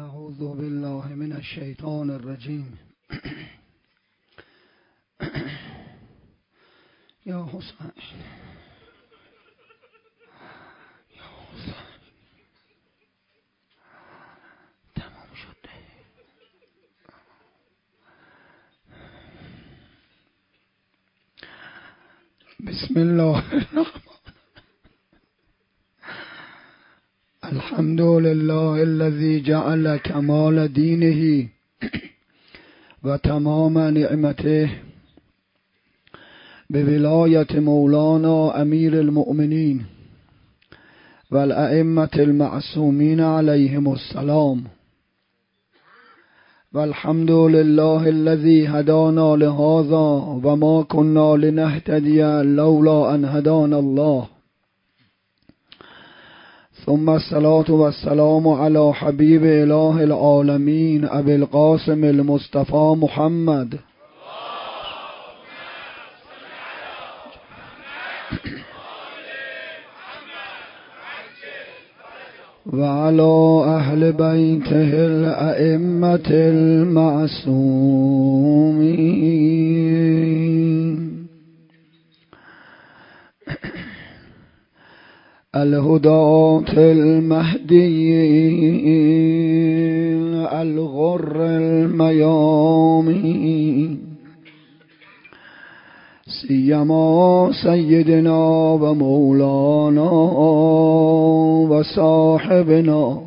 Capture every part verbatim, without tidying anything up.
اعوذ بالله من الشیطان الرجیم. یا حسین یا حسین تمام شده. بسم الله الرحمن الحمد لله الذي جعل كمال دينه وتمام نعمته بولاية مولانا أمير المؤمنين والأئمة المعصومين عليهم السلام. والحمد لله الذي هدانا لهذا وما كنا لنهتدي لولا أن هدانا الله. ثم الصلاة والسلام على حبيب إله العالمين أبي القاسم المصطفى محمد وعلى أهل بيته الأئمة المعصومين الهداة المهديين الغر الميامين سيما سيدنا ومولانا وصاحبنا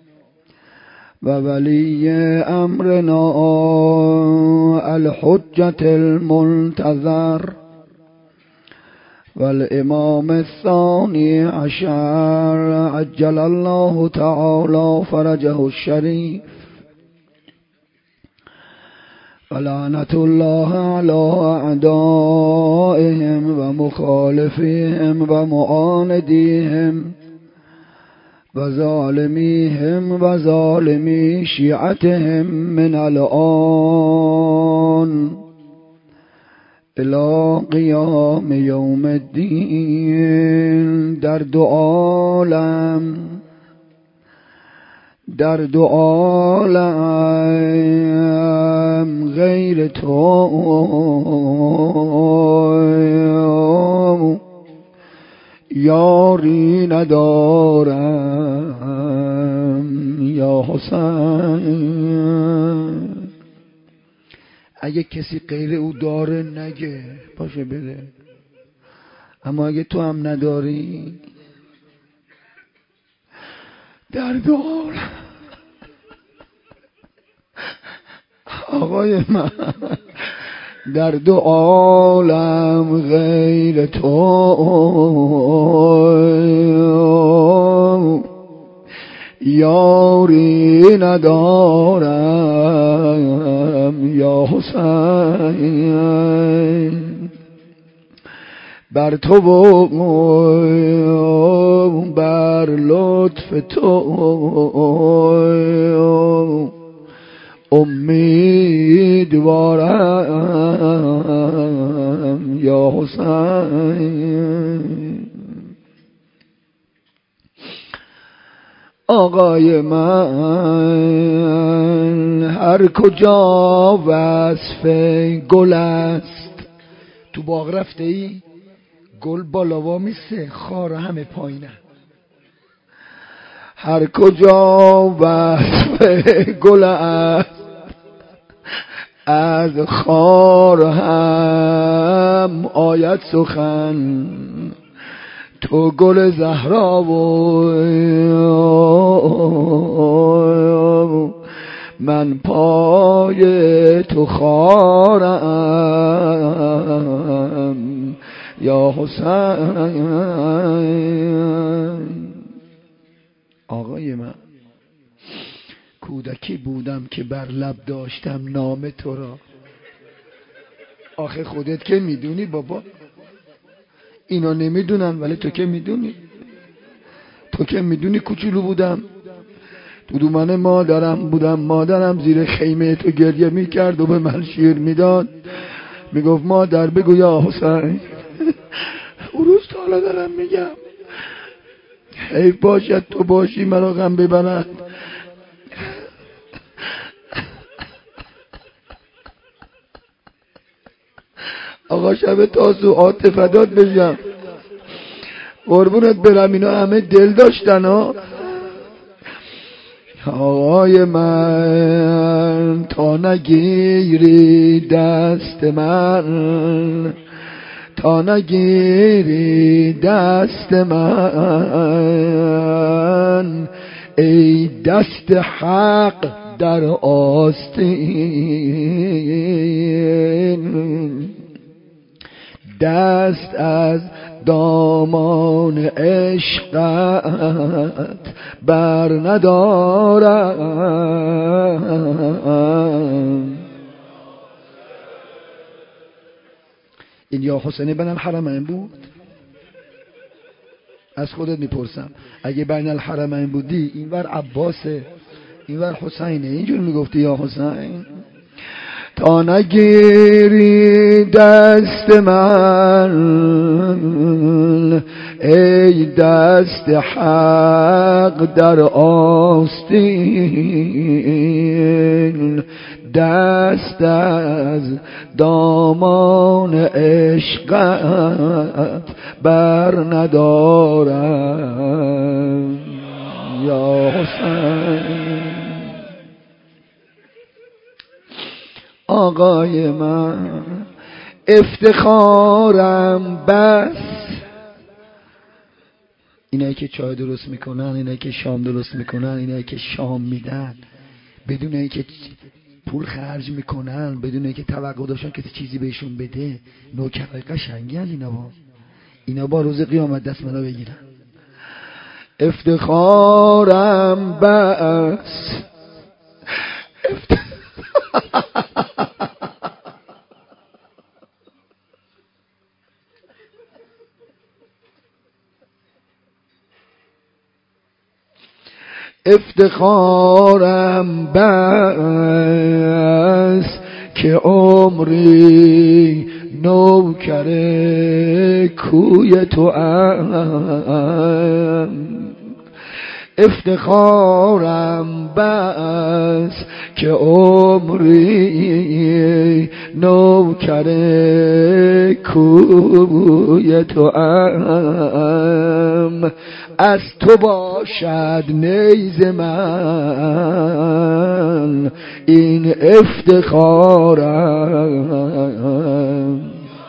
وولي أمرنا الحجة المنتظر والإمام الثاني عشر عجل الله تعالى فرجه الشريف. ولعنة الله على أعدائهم ومخالفيهم ومعانديهم وظالميهم وظالمي شيعتهم من الآن إلى قيام يوم الدين. در دو عالم در دو عالم غیر تو یاری ندارم یا حسین. اگه کسی غیر او داره نگه، باشه بده. اما اگه تو هم نداری در دو عالم آقای من در دو عالم غیر تو یاری ندارم یا حسین. بر تو و بر لطف تو امیدوارم یا حسین. آقای من هر کجا وصف گل است، تو باغ رفته ای گل بالاوا میسته، خار همه پایینه. هر کجا وصف گل است از خار هم آید سخن. تو گل زهرا و من پای تو خارم یا حسین. آقای من کودکی بودم که بر لب داشتم نام تو را. آخه خودت که میدونی بابا، اینا نمیدونن ولی تو که میدونی. تو که میدونی کوچولو بودم، تو دومن مادرم بودم، مادرم زیر خیمه تو گریه میکرد و به من شیر میداد، میگفت مادر بگو یا حسین. اون روز تا حالا دارم میگم حیف باشد تو باشی منو غم ببرد. آقا شب تاسوعات فدات بشم، قربونت برم، اینا همه دل داشتن ها. آقای من تا نگیری دست من، تا نگیری دست من، ای دست حق در آستین، دست از دامان عشقت بر ندارم. این یا حسین بن الحرمین بود؟ از خودت میپرسم، اگه بین الحرمین بودی اینور عباسه اینور حسینه، اینجور میگفتی یا حسین؟ تا نگیری دست من، ای دست حق در آستین، دست از دامان عشقت بر ندارم یا حسین. آقای من افتخارم بس، اینایی که چای درست میکنن، اینایی که شام درست میکنن، اینایی که شام میدن بدون اینکه پول خرج میکنن، بدون اینکه توقع داشتن که چیزی بهشون بده، نوکرای قشنگی هستن اینا. با اینا با روز قیامت دست منو بگیرن. افتخارم بس افت... افتخارم بس که عمری نوکر کوی تو ام، افتخارم بس که عمری نوکر کوی تو ام، از تو باشد نیز من این افتخارم.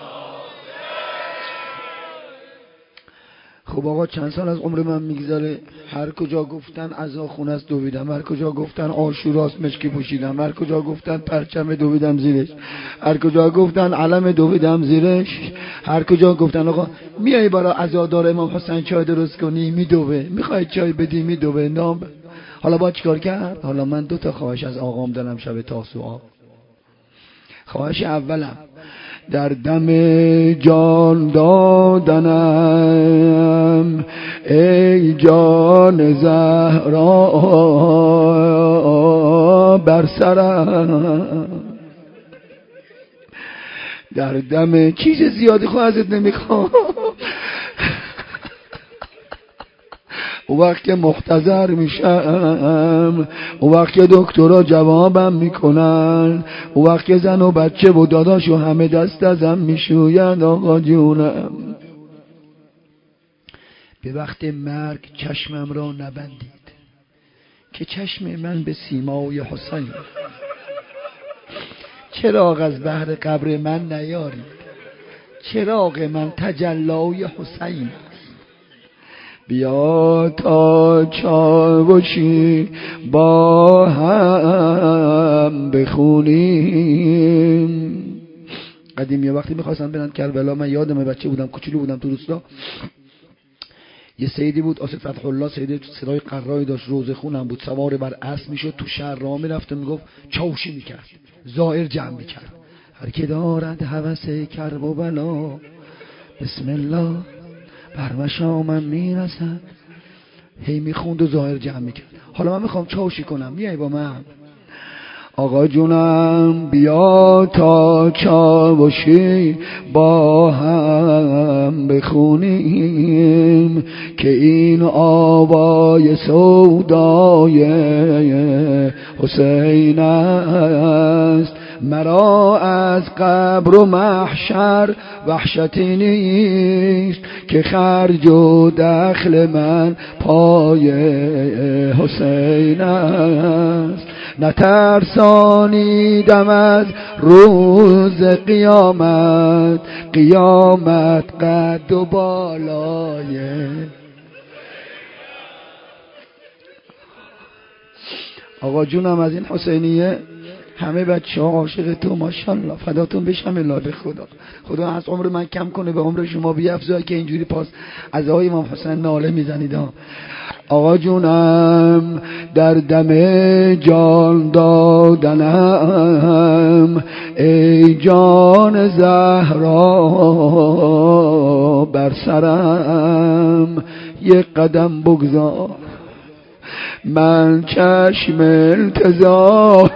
خب آقا چند سال از عمر من میگذره، هر کجا گفتن عزاخونه است دویدم، هر کجا گفتن عاشوراست مشکی پوشیدم، هر کجا گفتن پرچم دویدم زیرش، هر کجا گفتن علم دویدم زیرش، هر کجا گفتن آقا میای برای عزادار امام حسین چای درست کنی، میدوه، میخوای چای بدی، میدوه. نام حالا با چیکار کرد؟ حالا من دو تا خواهش از آقام دارم شب تاسوعا. خواهش اولم در دم جان دادنم ای جان زهرا بر سرم، در دم چیز زیادی خواهد ازت نمیخوام. او وقت که مختزر میشم، او وقت که دکترها جوابم میکنن، او وقت که زن و بچه و داداش و همه دست ازم میشوین، آقا جونم به وقت مرگ چشمم را نبندید که چشم من به سیمای حسین، چراغ از بحر قبر من نیارید، چراغ من تجلای حسین. بیا تا چاوشی با هم بخونیم. قدیم یه وقتی میخواستم برن کربلا، من یادمه بچه بودم، کوچولو بودم، تو روستا یه سیدی بود آصف فتح الله، سیدی صدای قرایی داشت، روزه خونم بود، سوار بر اسب میشد، تو شهر راه میرفت و میگفت چاوشی میکرد، زائر جمع میکرد، هر کی دارد هوس کرب و بلا بسم الله بر مشامم میرسد، هی میخوند و ظاهر جمع میکرد. حالا من میخوام چاوشی کنم، میای با من؟ آقا جونم بیا تا چاوشی با هم بخونیم که این آوای سودای حسین است، مرا از قبر و محشر وحشتی نیست که خرج و دخل من پای حسین است. نترسانیدم از روز قیامت، قیامت قد و بالای. آقا جونم از این حسینیه همه بچه ها عاشق تو، ماشاءالله، فداتون بشم الله به خدا. خدا از عمر من کم کنه به عمر شما بیفزاید که اینجوری پاس از آقای امام حسین ناله میزنید. آقا جونم در دم جان دادنم ای جان زهرا بر سرم یک قدم بگذار، من چشم انتظار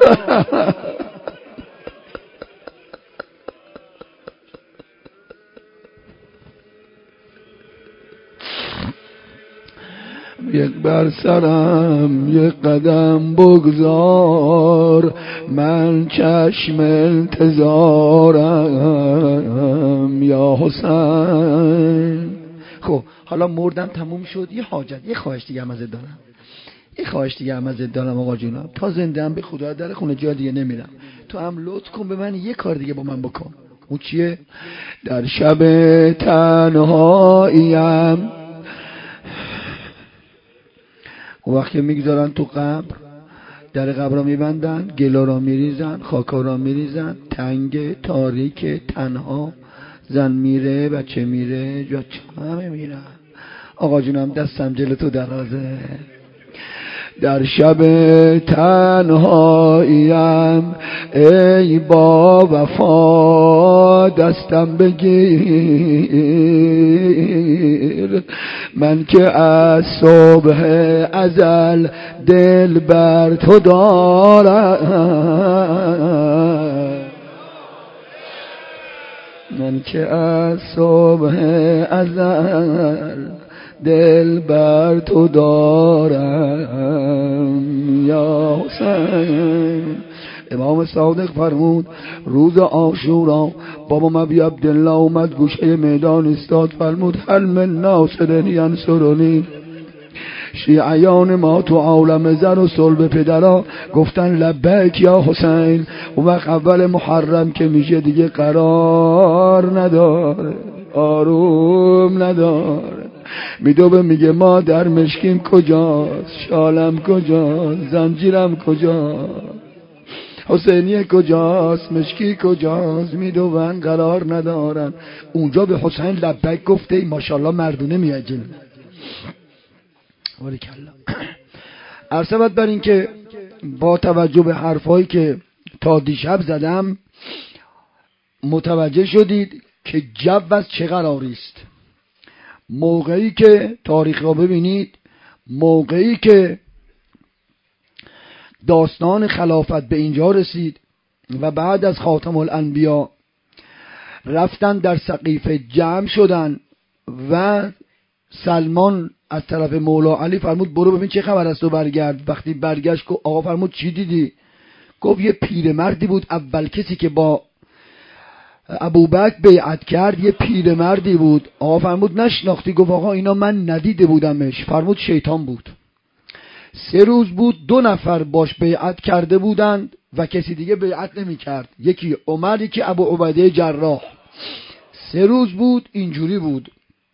یک بر سرم یک قدم بگذار، من چشم انتظارم یا حسین. خب حالا مردم تموم شد، یه حاجت، یه خواهش دیگه هم ازت دارم، یه خواهش دیگه هم ازت دارم آقا جونم. تا زنده ام به خدا در خونه جا دیگه نمیرم، تو هم لطف کن به من یه کار دیگه با من بکن. اون چیه؟ در شب تنهاییم اون وقت که میگذارن تو قبر، در قبر را میبندن، گلا را میریزن، خاکا را میریزن، تنگ، تاریک، تنها، زن میره، بچه میره، جا همه میرن. آقا جونم دستم جلو تو درازه، در شب تنهاییم ای با وفا دستم بگیر، من که از صبح ازل دل بر تو دارم، من که از صبح ازل دل بر تو دارم یا حسین. امام صادق فرمود روز عاشورا بابا مبی عبدالله اومد گوشه میدان استاد، فرمود هل من ناصر ینصرنی. شیعیان ما تو عالم زن و صلب پدرها گفتن لبیک یا حسین. اون وقت اول محرم که میشه دیگه قرار نداره، آروم نداره، میدوبه میگه ما در مشکیم کجاست، شالم کجاست، زنجیرم کجاست، حسینی کجاست، مشکی کجاست، میدوبن قرار ندارن. اونجا به حسین لبیک گفته ای ماشاءالله مردونه میاجل. باریکالله. عرض بر این که با توجه به حرفایی که تا دیشب زدم متوجه شدید که جو از چه قراری است. موقعی که تاریخ را ببینید، موقعی که داستان خلافت به اینجا رسید و بعد از خاتم الانبیا رفتن در سقیفه جمع شدن و سلمان از طرف مولا علی فرمود برو ببین چه خبر است و برگرد. وقتی برگشت آقا فرمود چی دیدی؟ گفت یه پیرمردی بود، اول کسی که با ابوبکر بیعت کرد یه پیرمردی بود. آقا فرمود نشناختی؟ گفت آقا اینا من ندیده بودمش. فرمود شیطان بود. سه روز بود دو نفر باش بیعت کرده بودند و کسی دیگه بیعت نمی کرد، یکی عمر یکی ابو عبیده جراح. سه روز بود اینجوری بود.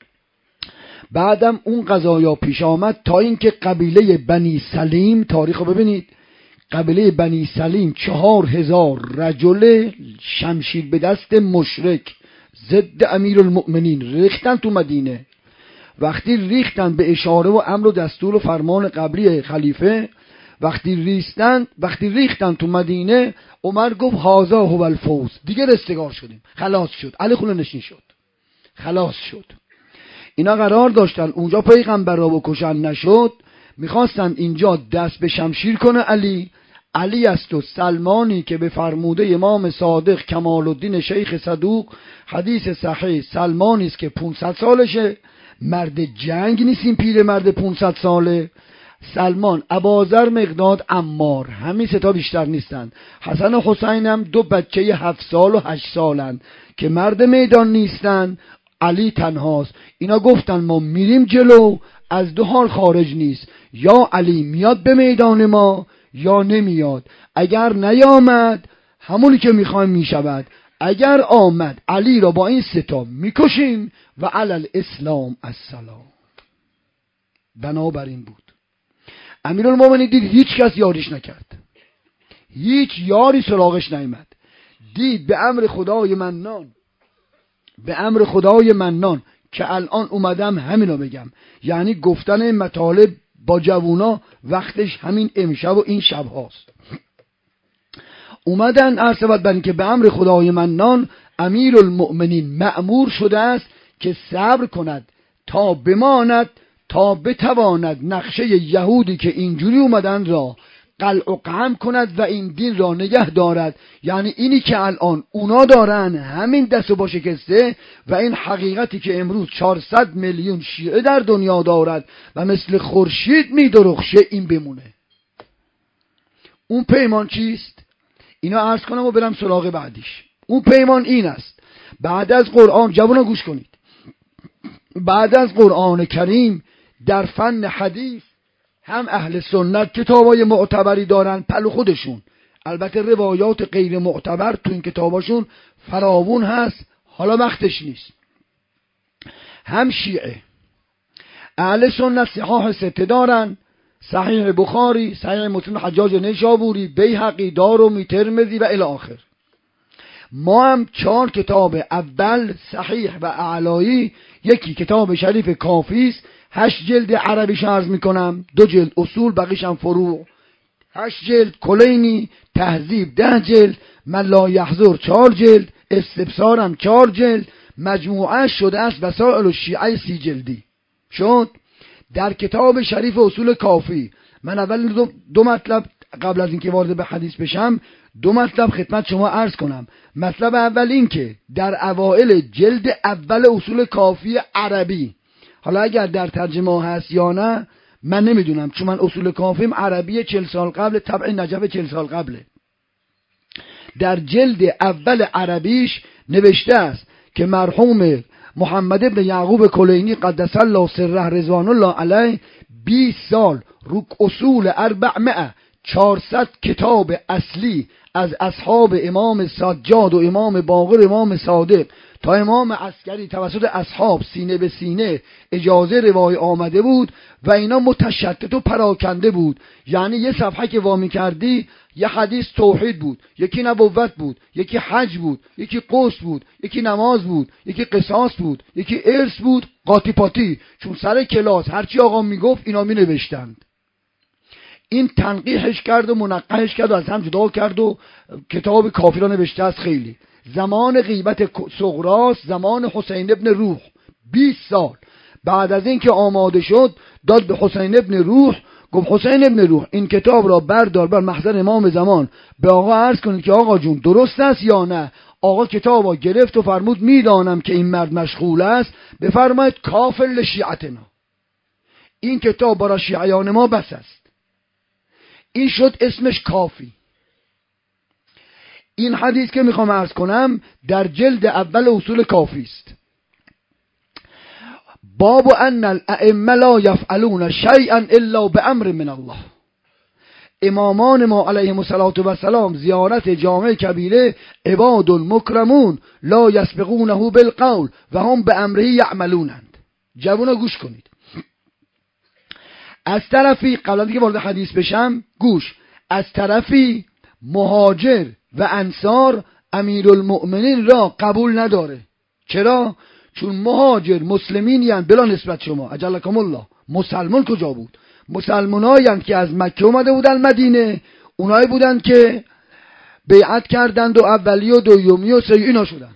بعدم اون قضایا پیش آمد تا اینکه قبیله بنی سلیم، تاریخ رو ببینید، قبیله بنی سلیم چهار هزار رجل شمشیر به دست مشرک ضد امیر المؤمنین ریختن تو مدینه. وقتی ریختن به اشاره و امر و دستور و فرمان قبلی خلیفه، وقتی ریختن وقتی ریختن تو مدینه، عمر گفت هازا هو الفوز، دیگه رستگار شدیم، خلاص شد، علی خونه نشین شد، خلاص شد. اینا قرار داشتن اونجا پیغمبر را بکشن، نشد، میخواستن اینجا دست به شمشیر کنه علی. علی است و سلمانی که به فرموده امام صادق کمال الدین شیخ صدوق حدیث صحیح، سلمانی است که پانصد سالشه، مرد جنگ نیست این پیر مرد پانصد ساله. سلمان، ابوذر، مقداد، عمار، همین سه تا بیشتر نیستن. حسن و حسین هم دو بچه هفت سال و هشت سالن که مرد میدان نیستن. علی تنهاست. اینا گفتن ما میریم جلو، از دو حال خارج نیست، یا علی میاد به میدان ما یا نمیاد. اگر نیامد همونی که میخوایم میشود، اگر آمد علی را با این سه تا میکشیم و علی الاسلام السلام. بنابراین بود امیرالمومنین دید هیچ کس یاریش نکرد، هیچ یاری سراغش نیامد. دید به امر خدای منان، به امر خدای منان که الان اومدم همینو بگم، یعنی گفتن این مطالب با جوونا وقتش همین امشب و این شب هاست. اومدن عرض شود بر این که به امر خدای منان امیرالمؤمنین مأمور شده است که صبر کند تا بماند، تا بتواند نقشه یهودی که اینجوری اومدن را قلع و قم کند و این دین را نگه دارد. یعنی اینی که الان اونا دارن همین دست و با شکسته و این حقیقتی که امروز چهارصد میلیون شیعه در دنیا دارد و مثل خورشید میدرخشه این بمونه. اون پیمان چیست؟ اینا عرض کنم و برم سراغ بعدیش. اون پیمان این است: بعد از قرآن، جوانا گوش کنید، بعد از قرآن کریم در فن حدیث هم اهل سنت کتابای معتبری دارن پلو خودشون، البته روایات غیر معتبر تو این کتاباشون فراوون هست، حالا وقتش نیست. هم شیعه اهل سنت صحاح سته دارن: صحیح بخاری، صحیح مسلم حجاج نیشابوری، بیهقی، دارمی، ترمذی و الی آخر. ما هم چهار کتاب اول صحیح و اعلایی، یکی کتاب شریف کافی است، هشت جلد عربیش عرض میکنم، دو جلد اصول، بقیش هم فروع، هشت جلد کلینی، تهذیب ده جلد، من لا یحضر چهار جلد، استبصارم چهار جلد، مجموعه شده است وسائل الشیعه سی جلدی شد. در کتاب شریف اصول کافی من اول دو, دو مطلب قبل از اینکه وارد به حدیث بشم دو مطلب خدمت شما عرض کنم. مطلب اول این که در اوائل جلد اول اصول کافی عربی، حالا اگر در ترجمه هست یا نه من نمیدونم، چون من اصول کافیم عربی چهل سال قبل، طبع نجف چهل سال قبله. در جلد اول عربیش نوشته است که مرحوم محمد ابن یعقوب کلینی قدس الله سره رضوان الله علیه بیست سال رو اصول اربعمائه چهارصد کتاب اصلی از اصحاب امام سجاد و امام باقر امام صادق تا امام عسکری توسط اصحاب سینه به سینه اجازه روای آمده بود و اینا متشتت و پراکنده بود. یعنی یه صفحه که وامی کردی یه حدیث توحید بود، یکی نبوت بود، یکی حج بود، یکی غسل بود، یکی نماز بود، یکی قصاص بود، یکی ارث بود، قاطی پاتی، چون سر کلاس هرچی آقا میگفت اینا می نوشتند. این تنقیحش کرد و منقحش کرد و از هم جدا کرد و کتاب کافی را نوشته است. خیلی زمان غیبت صغراست، زمان حسین ابن روح، بیست سال بعد از این که آماده شد داد به حسین ابن روح، گفت حسین ابن روح این کتاب را بردار بر محضر امام زمان، به آقا عرض کنید که آقا جون درست است یا نه. آقا کتاب را گرفت و فرمود میدانم که این مرد مشغول است، بفرمایید کافر لشیعتنا، این کتاب برای شیعیان ما بس است. این شد اسمش کافی. این حدیث که میخوام عرض کنم در جلد اول اصول کافی است. باب ان الائمه لا یفعلون شیئا الا بامر من الله. امامان ما علیهم الصلاة و السلام زیارت جامع کبیره عباد مکرمون لا یسبقونه بالقول و هم به امره یعملونند. جوونا گوش کنید. از طرفی قبل از اینکه وارد حدیث بشم گوش، از طرفی مهاجر و انصار امیرالمؤمنین را قبول نداره. چرا؟ چون مهاجر مسلمینی هستند بلا نسبت شما اجلکم الله. مسلمان کجا بود؟ مسلمانایی هستند که از مکه اومده بودن مدینه، اونایی بودند که بیعت کردند و اولی و دومی و سومی اینا شدن.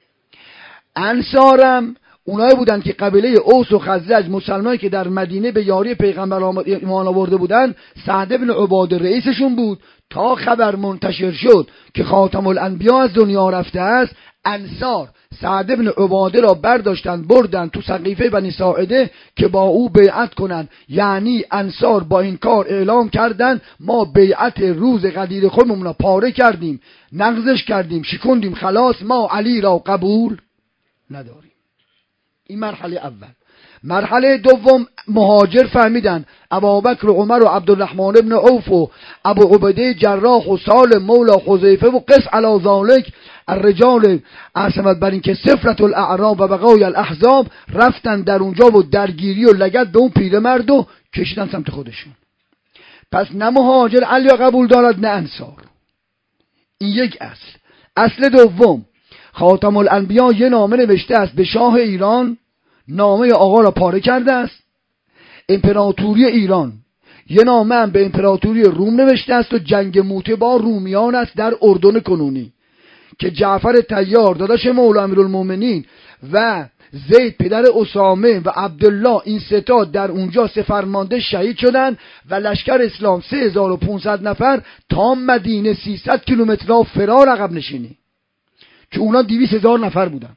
انصارم اونایی بودند که قبیله اوس و خزرج مسلمانی که در مدینه به یاری پیغمبر ایمان آورده بودند، سعد بن عباده رئیسشون بود. تا خبر منتشر شد که خاتم الانبیا از دنیا رفته است، انصار سعد بن عباده را برداشتند بردن تو سقیفه بنی ساعده که با او بیعت کنند. یعنی انصار با این کار اعلام کردند ما بیعت روز غدیر خودمون را پاره کردیم، نقضش کردیم، شکندیم، خلاص ما علی را قبول نداریم. این مرحله اول. مرحله دوم مهاجر فهمیدن ابوبکر و عمر و عبدالرحمن ابن عوف و ابو عبیده جراح و سالم مولا حذیفه و قس علی ذالک الرجال عصمت بر این که سفرت الاعراب و بقای الاحزاب رفتن در اونجا و درگیری و لگد به اون پیرمرد و کشیدن سمت خودشون. پس نه مهاجر علی قبول دارد نه انصار. این یک اصل. اصل دوم خاتم الانبیا یه نامه نوشته است به شاه ایران، نامه آقا را پاره کرده است. امپراتوری ایران یه نامه هم به امپراتوری روم نوشته است و جنگ موته با رومیان است در اردن کنونی که جعفر طیار داداش مولا امیرالمومنین و زید پدر اسامه و عبدالله این سه تا در اونجا سه فرمانده شهید شدن و لشکر اسلام سه هزار و پانصد نفر تا مدینه سیصد کیلومتر را فرار عقب نشینی که اونا دویست هزار نفر بودن.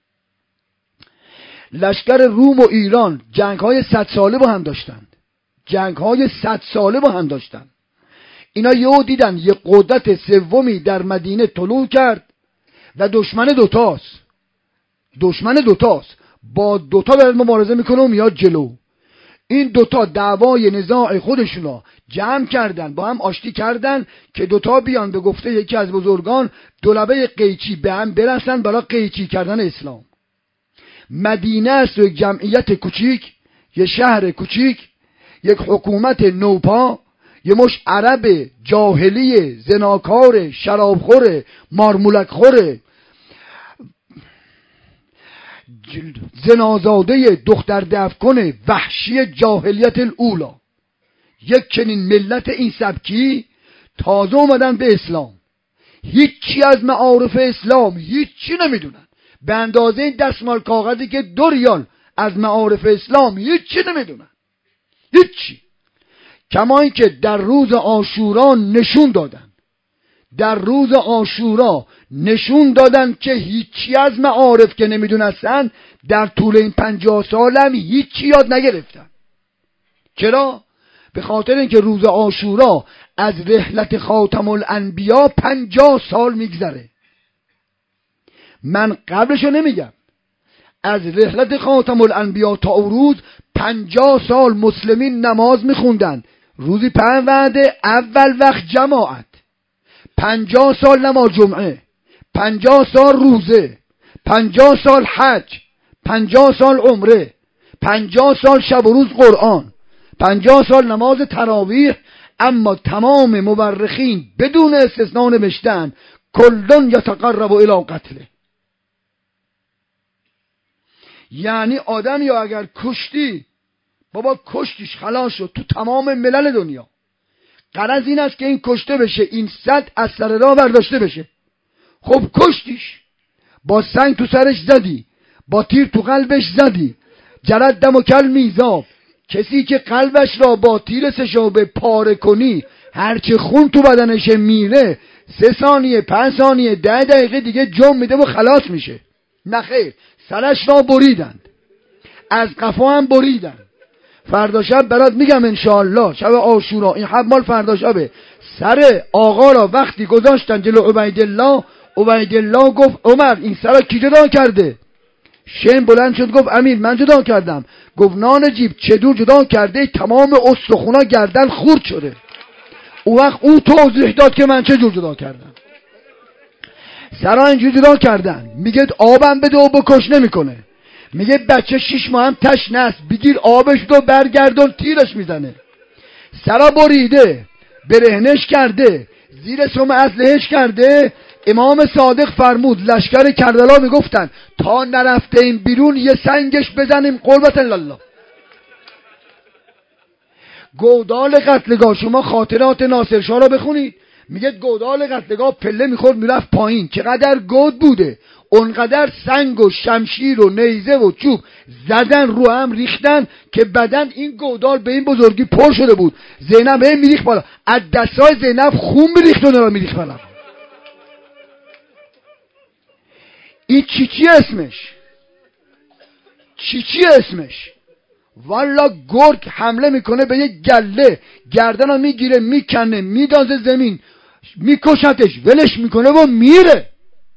لشکر روم و ایران جنگ های صد ساله با هم داشتند. جنگ های صد ساله با هم داشتند. اینا یهو دیدن یه قدرت سومی در مدینه طلوع کرد و دشمن دوتاست. دشمن دوتاست. با دوتا دارد مبارزه میکنه و میاد جلو. این دوتا دعوای نزاع خودشون را جمع کردن، با هم آشتی کردن که دوتا بیان به گفته یکی از بزرگان دولبه قیچی به هم برسن برای قیچی کردن اسلام. مدینه است و یک جمعیت کوچیک، یک شهر کوچیک، یک حکومت نوپا، یه مش عرب جاهلی زناکار شرابخور مارمولکخور زنازاده دختر دفکن وحشی جاهلیت الاولا. یک چنین ملت این سبکی تازه اومدن به اسلام، هیچی از معارف اسلام هیچی نمیدونن، به اندازه این دستمال کاغذی که دو ریال از معارف اسلام هیچی نمیدونن، هیچی. کما این که در روز عاشورا نشون دادن در روز عاشورا نشون دادن که هیچی از معارف که نمیدونستن در طول این پنجاه سال هم هیچی یاد نگرفتن. چرا؟ به خاطر اینکه روز عاشورا از رحلت خاتم الانبیا پنجاه سال میگذره. من قبلشو نمیگم، از رحلت خاتم الانبیا تا او روز پنجاه سال مسلمین نماز میخوندن، روزی پنج وعده، اول وقت جماعت، پنجاه سال نماز جمعه، پنجاه سال روزه، پنجاه سال حج، پنجاه سال عمره، پنجاه سال شب و روز قرآن، پنجاه سال نماز تراویح. اما تمام مورخین بدون استثناء نوشتن کلن یتقرب الی قتله. یعنی آدم یا اگر کشتی بابا کشتیش خلاص شد تو تمام ملل دنیا. غرض این است که این کشته بشه، این صد از سر راه برداشته بشه. خب کشتیش، با سنگ تو سرش زدی، با تیر تو قلبش زدی، جرد دم و کل میزاب. کسی که قلبش را با تیر سشابه پاره کنی هرچه خون تو بدنش میره سه ثانیه پنج ثانیه ده دقیقه دیگه جم میده و خلاص میشه. نخیر، سرش را بریدند، از قفا هم بریدن. فردا شب برات میگم انشاءالله، شب عاشورا، این حب مال فردا شبه. سر آقا را وقتی گذاشتن جلو عبیدالله، عبیدالله گفت عمر این سر کی جدا کرده؟ شین بلند شد گفت امیر من جدا کردم. گفت نانجیب چدور جدا کرده؟ تمام استخونا گردن خورد شده. او وقت او توضیح داد که من چه جور جدا کردم. سرا اینجور جدا کردن. میگه آبم بده و بکش نمیکنه. میگه بچه شیش ماه هم تشنه است، بگیر آبش رو برگردون تیرش میزنه. سرا بریده، برهنش کرده، زیر سم اسلحه‌اش کرده. امام صادق فرمود لشکر کربلا میگفتن تا نرفته این بیرون یه سنگش بزنیم قربت الله. گودال قتلگاه، شما خاطرات ناصر شاه را بخونید، میگه گودال قتلگاه پله میخورد میرفت پایین، چقدر گود بوده، اونقدر سنگ و شمشیر و نیزه و چوب زدن رو هم ریختن که بدن این گودال به این بزرگی پر شده بود. زینب این میریخت بالا، از دستای زینب خون میریخت و نرا میریخت بالا. این چی چی اسمش؟ چی چی اسمش؟ والا گرگ حمله میکنه به یک گله، گردن رو میگیره میکنه میدازه زمین، میکشتش، ولش میکنه و میره.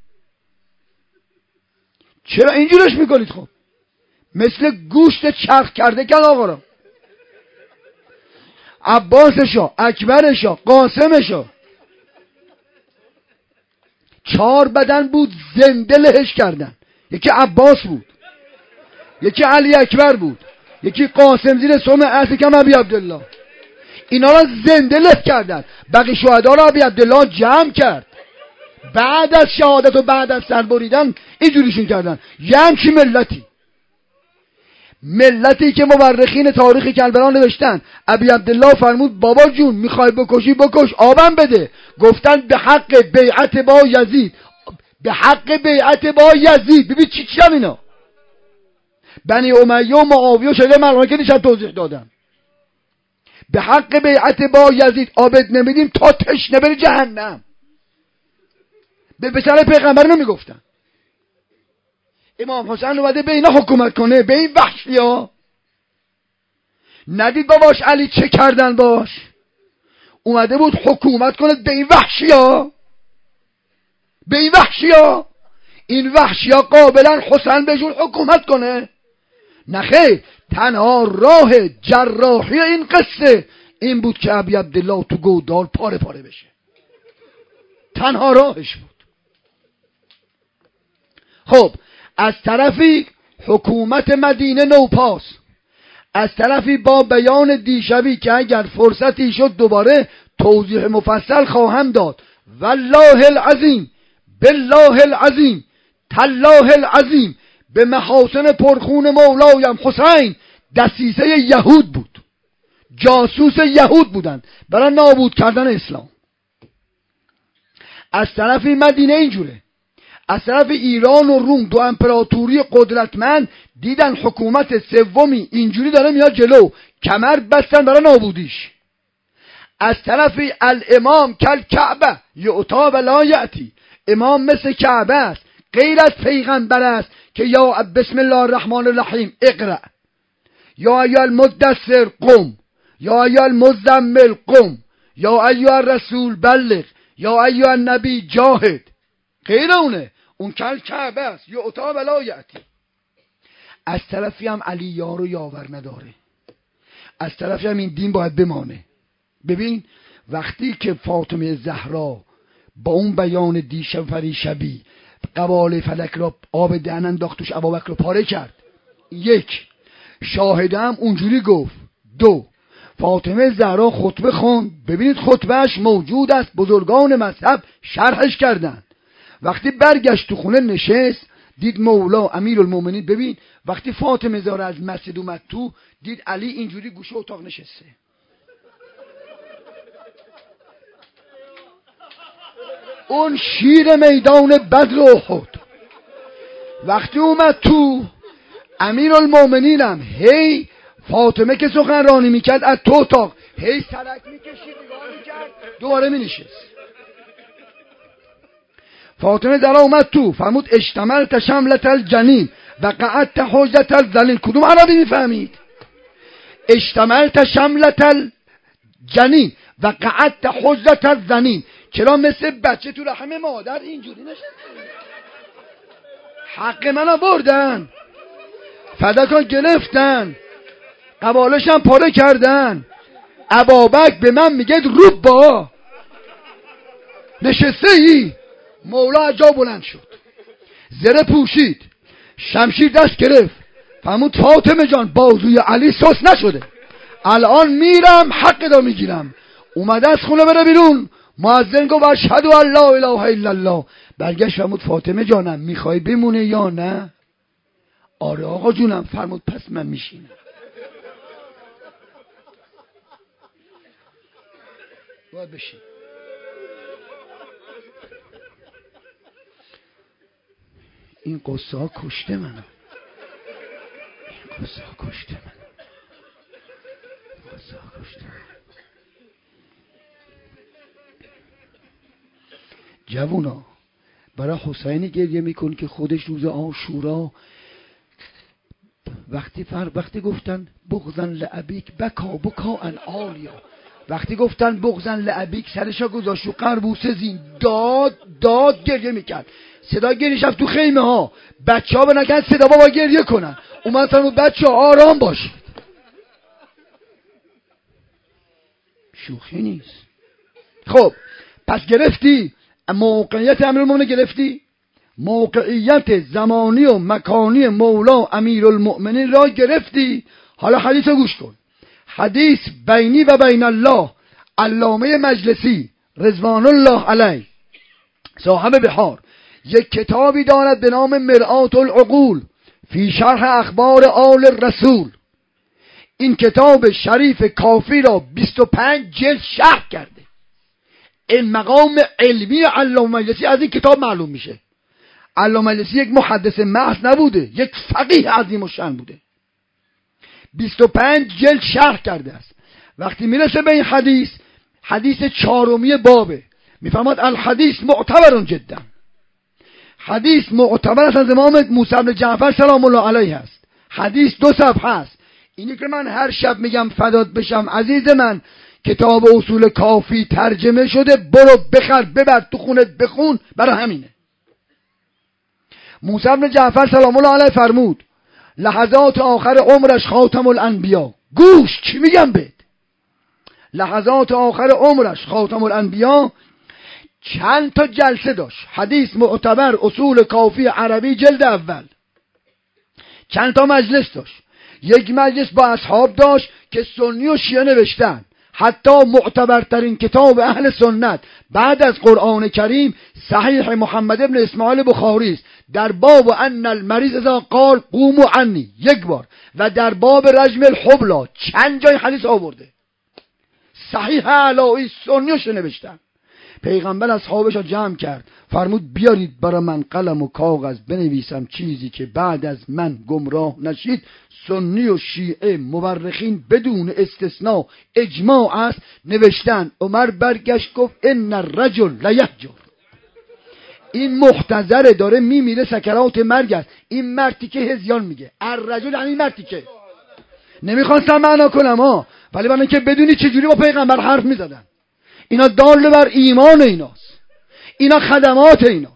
چرا اینجورش میکنید؟ خب مثل گوشت چرخ کرده کن آقا را. عباسشا، اکبرشا، قاسمشا، چهار بدن بود زنده لهش کردن. یکی عباس بود، یکی علی اکبر بود، یکی قاسم زیر سم اصل کم ابی عبدالله. اینا را زنده له کردن. بقی شهدا را ابی عبدالله جمع کرد. بعد از شهادت و بعد از سر بریدن اینجوریشون کردن. یه همچی ملتی ملتی که مورخین تاریخ کربلا نوشتن. ابی عبدالله فرمود بابا جون میخوای بکشی بکش، آبم بده. گفتن به حق بیعت با یزید، به حق بیعت با یزید. ببین چی چی هم اینا بنی امیه و معاویه شده ملائکه نیشن توضیح دادن. به حق بیعت با یزید آبد نمیدیم تا تشنه بری جهنم. به پسر پیغمبر نمیگفتن. امام حسین اومده به اینا حکومت کنه، به این وحشی ها. ندید باباش علی چه کردن باش؟ اومده بود حکومت کنه به این وحشی ها، به این وحشی ها. این وحشی ها قابلا حسین بهشون حکومت کنه؟ نخیر. تنها راه جراحی این قصه این بود که ابی عبدالله تو گودال پاره پاره بشه. تنها راهش بود. خب از طرفی حکومت مدینه نوپاس، از طرفی با بیان دیشبی که اگر فرصتی شد دوباره توضیح مفصل خواهم داد. والله العظیم، بالله العظیم، تالله العظیم، به محاسن پرخون مولایم حسین دسیسه یهود بود، جاسوس یهود بودند برای نابود کردن اسلام. از طرفی مدینه اینجوره، از طرف ایران و روم دو امپراتوری قدرتمند دیدن حکومت سومی اینجوری داره میاد جلو، کمر بستن برای نابودیش. از طرف الامام کل کعبه یعطا و لا یأتی، امام مثل کعبه است، غیر از پیغمبر است که یا بسم الله الرحمن الرحیم اقرأ، یا ایها المدثر قم، یا ایها المزمل قم، یا ایها الرسول بلغ، یا ایها النبی جاهد. غیر اونه، اون کل کعبه است یعطا و لا یأتی. از طرفی هم علی یار و یاور نداره، از طرفی هم این دین باید بمانه. ببین وقتی که فاطمه زهرا با اون بیان دیشب فریشبی قبال فلک را آب دهن انداخت توش ابابکر رو پاره کرد، یک شاهدم اونجوری گفت. دو فاطمه زهرا خطبه خوند، ببینید خطبهش موجود است، بزرگان مذهب شرحش کردن. وقتی برگشت تو خونه نشست دید مولا امیرالمومنین، ببین وقتی فاطمه زهرا از مسجد اومد تو دید علی اینجوری گوشه اتاق نشسته. اون شیر میدان بدر و احد وقتی اومد تو، امیرالمومنینم هی فاطمه که سخنرانی میکرد از تو اتاق هی سرک میکشید نگاه میکرد دوباره مینشست. فاطمه زهرا اومد تو فرمود اشتملت شملت الجنین و قعدت حجت الذلین. کدوم عربی میفهمید؟ اشتملت شملت الجنین و قعدت حجت الذلین. چرا مثل بچه تو رحم مادر اینجوری نشستی؟ حق منو بردن، فداکان گرفتن، قبالشم پاره کردن. ابابک به من میگه روب با نشسته ای. مولا جا بلند شد، زره پوشید، شمشیر دست گرفت، فرمود فاطمه جان بازوی علی سوس نشده، الان میرم حق دا میگیرم. اومده از خونه بره بیرون، مؤذن گفت اشهد ان لا اله الا الله. برگشت فرمود فاطمه جانم میخوای بمونه یا نه؟ آره آقا جونم. فرمود پس من میشینم. باید بشین. این قصه ها کشته منو، این قصه ها کشته منو، این قصه ها کشته منو. جوونا برای حسینی گریه میکن که خودش روز عاشورا وقتی فر وقتی گفتن بغضن لعبیک بکا بکا ان آلیا، وقتی گفتن بغضن لعبیک سرشا گذاشت و قربوسه زین، داد داد گریه میکرد. صدا گریه رفت تو خیمه ها، بچه ها بنکن صدا بابا گریه کنن. اومد فرمود بچه ها آرام باشید. شوخی نیست. خب پس گرفتی موقعیت امیرالمومنین، گرفتی موقعیت زمانی و مکانی مولا امیرالمؤمنین را گرفتی. حالا حدیث رو گوش کن. حدیث بینی و بین الله، علامه مجلسی رضوان الله علیه صاحب بحار یک کتابی دارد به نام مرآت العقول فی شرح اخبار آل رسول. این کتاب شریف کافی را بیست و پنج جلد شرح کرده. این مقام علمی علامه مجلسی از این کتاب معلوم میشه. علامه مجلسی یک محدث محض نبوده، یک فقیه عظیم الشأن بوده. بیست و پنج جلد شرح کرده است. وقتی میرسه به این حدیث، حدیث چهارمی بابه، میفرماد الحدیث معتبر جدا. حدیث معتبر است از امام موسی بن جعفر سلام الله علیه است. حدیث دو صفحه است. اینی که من هر شب میگم فدات بشم عزیز من، کتاب اصول کافی ترجمه شده، برو بخر ببر تو خونت بخون. برای همینه موسی بن جعفر سلام الله علیه فرمود لحظات آخر عمرش خاتم الانبیا. گوش چی میگم بهت. لحظات آخر عمرش خاتم الانبیا چند تا جلسه داشت. حدیث معتبر اصول کافی عربی جلد اول. چند تا مجلس داشت. یک مجلس با اصحاب داشت که سنی و شیعه نوشتن. حتی معتبرترین کتاب اهل سنت بعد از قرآن کریم صحیح محمد ابن اسماعیل بخاری است. در باب ان المریض اذا قال قوموا عنی یک بار، و در باب رجم الحبلا چند جای حدیث آورده. صحیح علایی سنیش نوشتن. پیغمبر اصحابش را جمع کرد، فرمود بیارید برای من قلم و کاغذ بنویسم چیزی که بعد از من گمراه نشید. سنی و شیعه مورخین بدون استثناء اجماع است. نوشتن. عمر برگشت گفت ان الرجل لیهجر. این محتضره داره میمیره سکرات مرگ است. این مرتی که هزیان میگه. الرجل همین مرتی که نمیخواستم معنا کنم ها، ولی برای اینکه بدونی چجوری با پیغمبر حرف میزدن. اینا دال بر ایمان ایناست، اینا خدمات ایناست.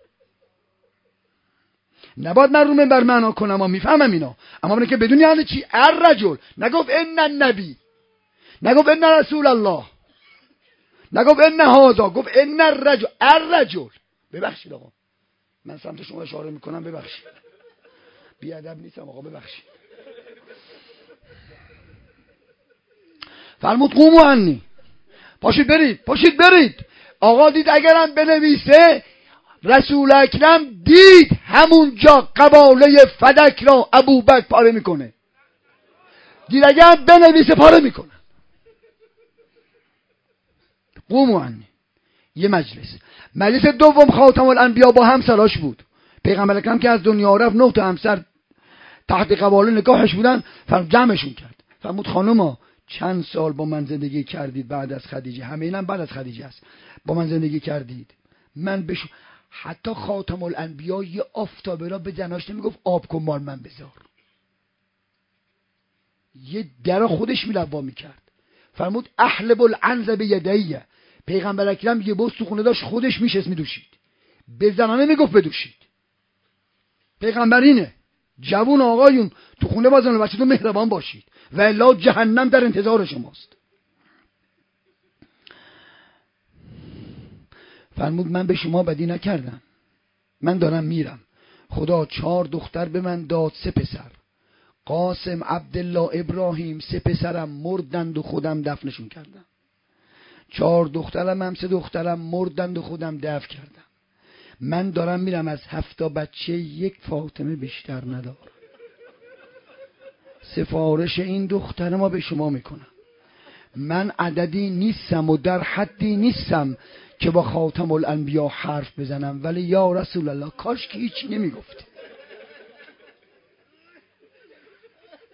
نباید من رو منبر معنا کنم، اما میفهمم اینا، اما برای که بدونی یعنی چی. الرجل نگفت ان النبی، نگفت ان رسول الله، نگفت ان هذا، گفت ان الرجل. الرجل. ببخشید آقا من سمت شما اشاره میکنم، ببخشید بیادب نیستم آقا، ببخشید. فرمود قوموا عنی، پاشید برید، پاشید برید. آقا دید اگرم بنویسه، رسول اکرم دید همونجا قباله فدک را ابوبکر پاره میکنه. دید اگرم بنویسه پاره میکنه. قوموا عنی. یه مجلس. مجلس دوم خاتم الانبیا با همسراش بود. پیغمبر اکرم که از دنیا رفت، نه تا همسر تحت قباله نگاهش بودن، فرمود جمعشون کرد. فرمود خانوما چند سال با من زندگی کردید بعد از خدیجه؟ همه اینم بعد از خدیجه است. با من زندگی کردید. من بشو حتی خاتم الانبیا یه آفتابه را به زناش نمیگفت آب کن مال من بذار. یه در خودش میلوا میکرد. فرمود احلب العنز بیدیه. پیغمبر اکرم یه بوس تو خونه داشت، خودش میشست میدوشید. به زنانه میگفت بدوشید. پیغمبر اینه. جوون آقایون تو خونه با زن و بچه‌تون مهربان باشید و الا جهنم در انتظار شماست. فرمود من به شما بدی نکردم، من دارم میرم. خدا چهار دختر به من داد، سه پسر. قاسم، عبدالله، ابراهیم. سه پسرم مردند و خودم دفنشون کردم. چهار دخترم هم سه دخترم مردند و خودم دفن کردم. من دارم میرم، از هفتا بچه یک فاطمه بیشتر ندارم. سفارش این دختر ما به شما میکنم. من عددی نیستم و در حدی نیستم که با خاتم الانبیا حرف بزنم، ولی یا رسول الله کاش که هیچی نمیگفت.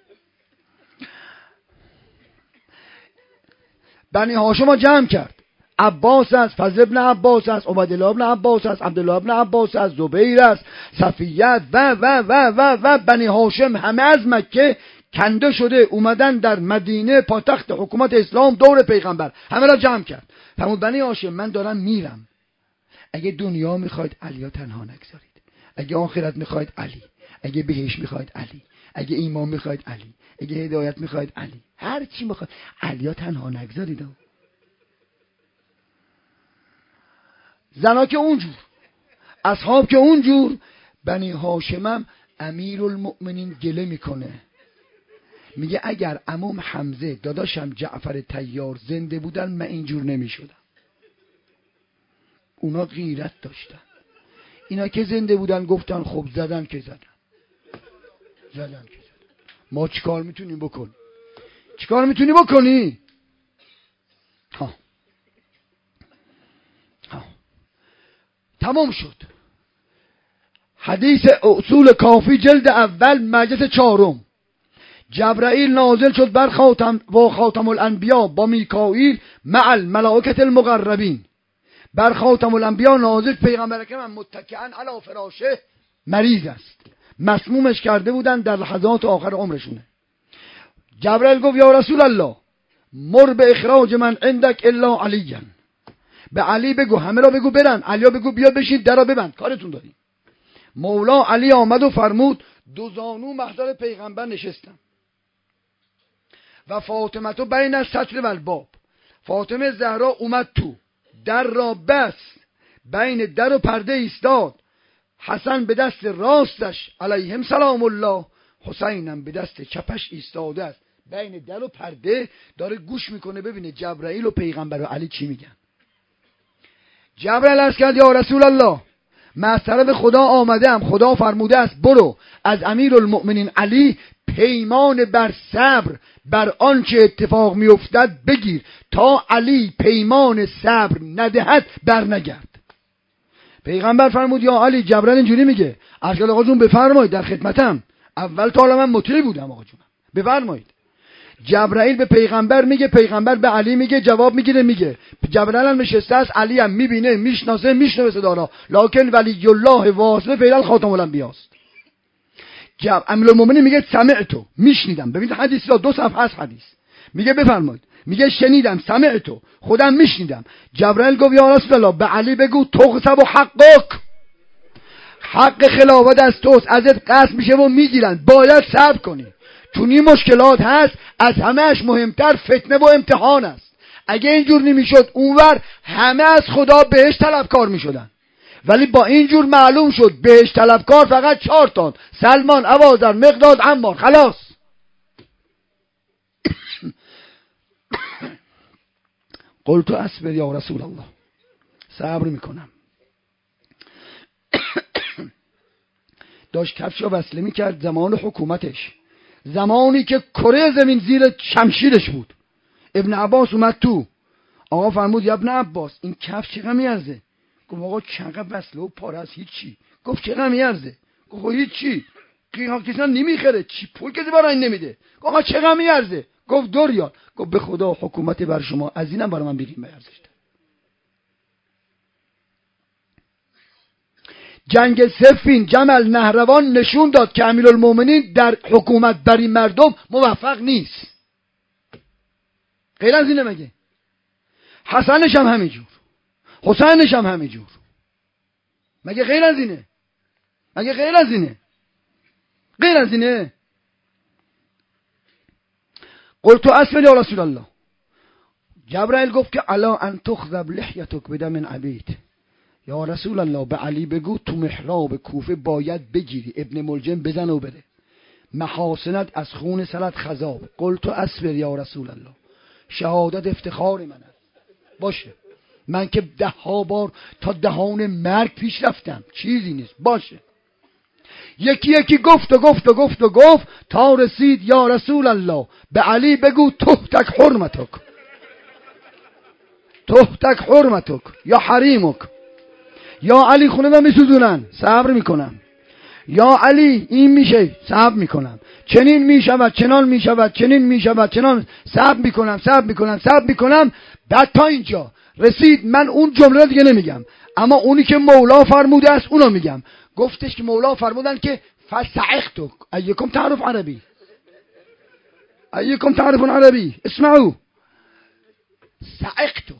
بنی هاشم جمع کرد. عباس است، فضل ابن عباس است، عبیدالله ابن عباس است، عبدالله ابن عباس است، زبیر است، صفیه و و و و و بنی هاشم همه از مکه کنده شده اومدن در مدینه پایتخت حکومت اسلام دور پیغمبر، همه را جمع کرد. فرمود بنی هاشم من دارم میرم، اگه دنیا میخواید علی تنها نگذارید، اگه آخرت میخواید علی، اگه بهشت میخواید علی، اگه ایمان میخواید علی، اگه هدایت میخواید علی، هر چی میخواید علی تنها نگذارید. زنا که اونجور، اصحاب که اونجور. بنی هاشمم امیرالمؤمنین گله میکنه، میگه اگر عموم حمزه داداشم جعفر طیار زنده بودن من اینجور نمیشدم. اونا غیرت داشتن، اینا که زنده بودن گفتن خب زدن که زدن زدن که زدن، ما چیکار میتونیم بکنیم؟ چیکار میتونی بکنی؟ ها ها تمام شد. حدیث اصول کافی جلد اول مجلس چهارم. جبرائیل نازل شد بر خاتم و خاتم الانبیا با میکائیل مع الملائکه المقربین. بر خاتم الانبیا نازل، پیغمبر اکرم متکئا علی فراشه مریض است، مسمومش کرده بودن در لحظات آخر عمرشونه. جبرائیل گفت یا رسول الله مر به اخراج من عندك الا علیا، به علی بگو همه را بگو برن، علیا بگو بیا بشین درا ببند کارتون داریم. مولا علی آمد و فرمود دو زانو محضر پیغمبر نشستم و فاطمه تو بین الستر و الباب. فاطمه زهرا اومد تو، در را بست، بین در و پرده ایستاد. حسن به دست راستش علیهم سلام الله، حسینم به دست چپش ایستاده است بین در و پرده، داره گوش میکنه ببینه جبرائیل و پیغمبر و علی چی میگن. جبرائیل عرض کرد یا رسول الله من از طرف خدا آمدم، خدا فرموده است برو از امیرالمؤمنین علی پیمان بر صبر بر آنچه اتفاق میافتد بگیر تا علی پیمان صبر ندهد بر نگرد. پیغمبر فرمود یا علی جبرائیل اینجوری میگه. ارشد آقا جون بفرمایید در خدمتم، اول تا حالا من مطیع بودم آقا جون بفرمایید. جبرائیل به پیغمبر میگه، پیغمبر به علی میگه، جواب میگیره میگه. جبرائیل هم نشسته است، علی هم میبینه میشناسه میشنوه صدا را، لکن ولی الله واصل فعلا خاتم الانبیاست. جب امیرالمومنین میگه سمعتو، میشنیدم. ببینید حدیث را دو صفحه از حدیث میگه بفرمایید، میگه شنیدم سمعتو، خودم میشنیدم. جبرائیل گفت یا رسول الله به علی بگو تغصب و حقک، حق خلافت از توست، ازت قصد میشه و میگیرن، باید صبر کنی چون این مشکلات هست. از همهش مهمتر فتنه و امتحان است. اگه اینجور نمیشد اونور همه از خدا بهش طلبکار میشدن، ولی با اینجور معلوم شد بهش طلبکار فقط چهار تا، سلمان، ابوذر، مقداد، عمار، خلاص. قلت اصبر یا رسول الله، صبر میکنم. داشت کفشو وصله میکرد زمان حکومتش، زمانی که کره زمین زیر شمشیرش بود. ابن عباس اومد تو، آقا فرمود یا ابن عباس این کفش چقدر میارزه؟ گفت آقا چقدر وصله و پاره است هیچی. گفت چقدر میارزه؟ گفت هیچی، قیمت کسی نمیخره، چی پول کسی برای این نمیده. گفت آقا چقدر میارزه؟ گفت دو ریال. گفت به خدا حکومت بر شما از اینم برای من بگیم ارزش ده. جنگ صفین جمل نهروان نشون داد که امیرالمومنین در حکومت بر این مردم موفق نیست. غیر از اینه مگه؟ حسنش هم همینجور، حسینش هم همینجور، مگه غیر از اینه؟ مگه غیر از اینه؟ غیر از اینه؟ قلت اسفل یا رسول الله. جبرائیل گفت که الا ان تخذب لحیتک بدم عبید، یا رسول الله به علی بگو تو محراب کوفه باید بگیری، ابن ملجم بزن و بده، محاسنت از خون سرت خضاب. قلت اسفر یا رسول الله، شهادت افتخار من است. باشه من که ده ها بار تا دهان مرگ پیش رفتم، چیزی نیست. باشه یکی یکی گفت و گفت و گفت و گفت تا رسید یا رسول الله به علی بگو تحتک حرمتک، تحتک حرمتک یا حریمک. یا علی خونه من میسوزونن، صبر میکنم. یا علی این میشه، صبر میکنم. چنین میشود، چنان میشود، چنین میشود، چنان، صبر میکنم، صبر میکنم، صبر میکنم. بعد تا اینجا رسید. من اون جمله رو دیگه نمیگم، اما اونی که مولا فرموده است اونو میگم. گفتش که مولا فرمودن که فسعقتو ایکم تعرف عربی، ایکم تعرفون عربی، اسمعوا. سعقتو،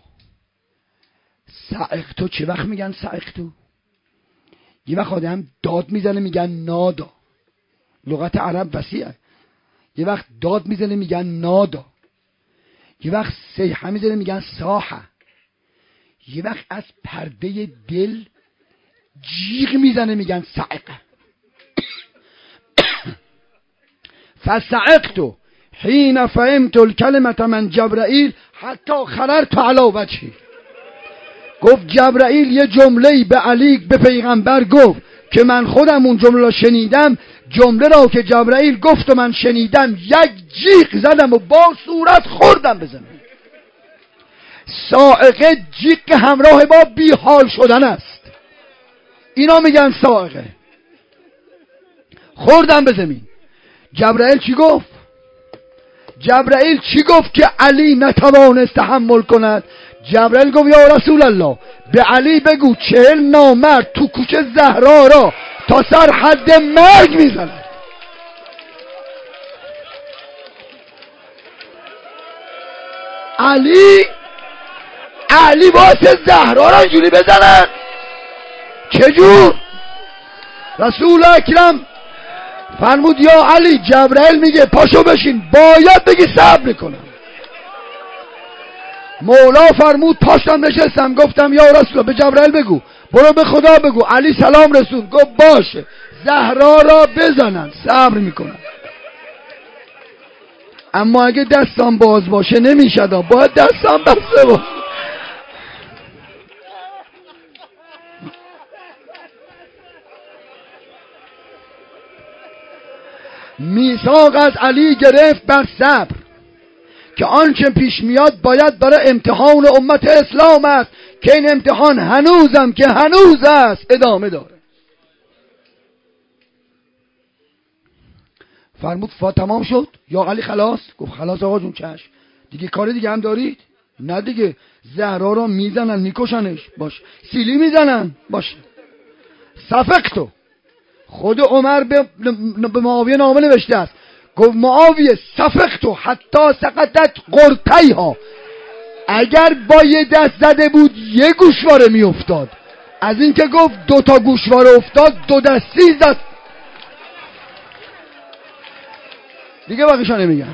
سعقتو چه وقت میگن سعقتو؟ یه وقت آدم داد میزنه میگن نادا، لغت عرب وسیعه. یه وقت داد میزنه میگن نادا، یه وقت صیحه میزنه میگن صاحه، یه وقت از پرده دل جیغ میزنه میگن صعقه. فسعقتو حین فهمت الکلمة من جبرائیل حتی خررت علی وجهی. گفت جبرائیل یه جمله‌ای به علی به پیغمبر گفت که من خودم اون جمله را شنیدم. جمله را که جبرائیل گفت و من شنیدم یک جیغ زدم و با صورت خوردم به زمین. صاعقه جیغ همراه با بیحال شدن است، اینا میگن صاعقه. خوردم به زمین. جبرائیل چی گفت؟ جبرائیل چی گفت که علی نتوانست تحمل کند؟ جبرائیل گفت یا رسول الله به علی بگو چهل نامرد تو کوچه زهرا را تا سر حد مرگ میزنند. علی علی واسه زهرا را اینجوری بزنن چجور؟ رسول اکرم فرمود یا علی جبرائیل میگه پاشو بشین، باید بگی صبر میکنم. مولا فرمود پاشتم نشستم، گفتم یا رسول الله به جبرائیل بگو برو به خدا بگو علی سلام رسول. گفت باشه زهرا را بزنن، صبر میکنم. اما اگه دستم باز باشه نمیشد، باید دستم بسته باشه. میثاق از علی گرفت بر صبر که آنچه پیش میاد باید برای امتحان امت اسلام است که این امتحان هنوزم که هنوز است ادامه داره. فرمود فا تمام شد یا علی خلاص؟ گفت خلاص آقا جون چشم. دیگه کار دیگه هم دارید؟ نه دیگه. زهرا را میزنن میکشنش، باش. سیلی میزنن، باش. صفقتو. خود عمر به, به معاویه نامه نوشته است، گفت معاویه صفقتو حتی سقطت قرطیها. اگر با یه دست زده بود یه گوشواره می افتاد، از این که گفت دو تا گوشواره افتاد دو دستی زد. دیگه باقیشا نمیگم.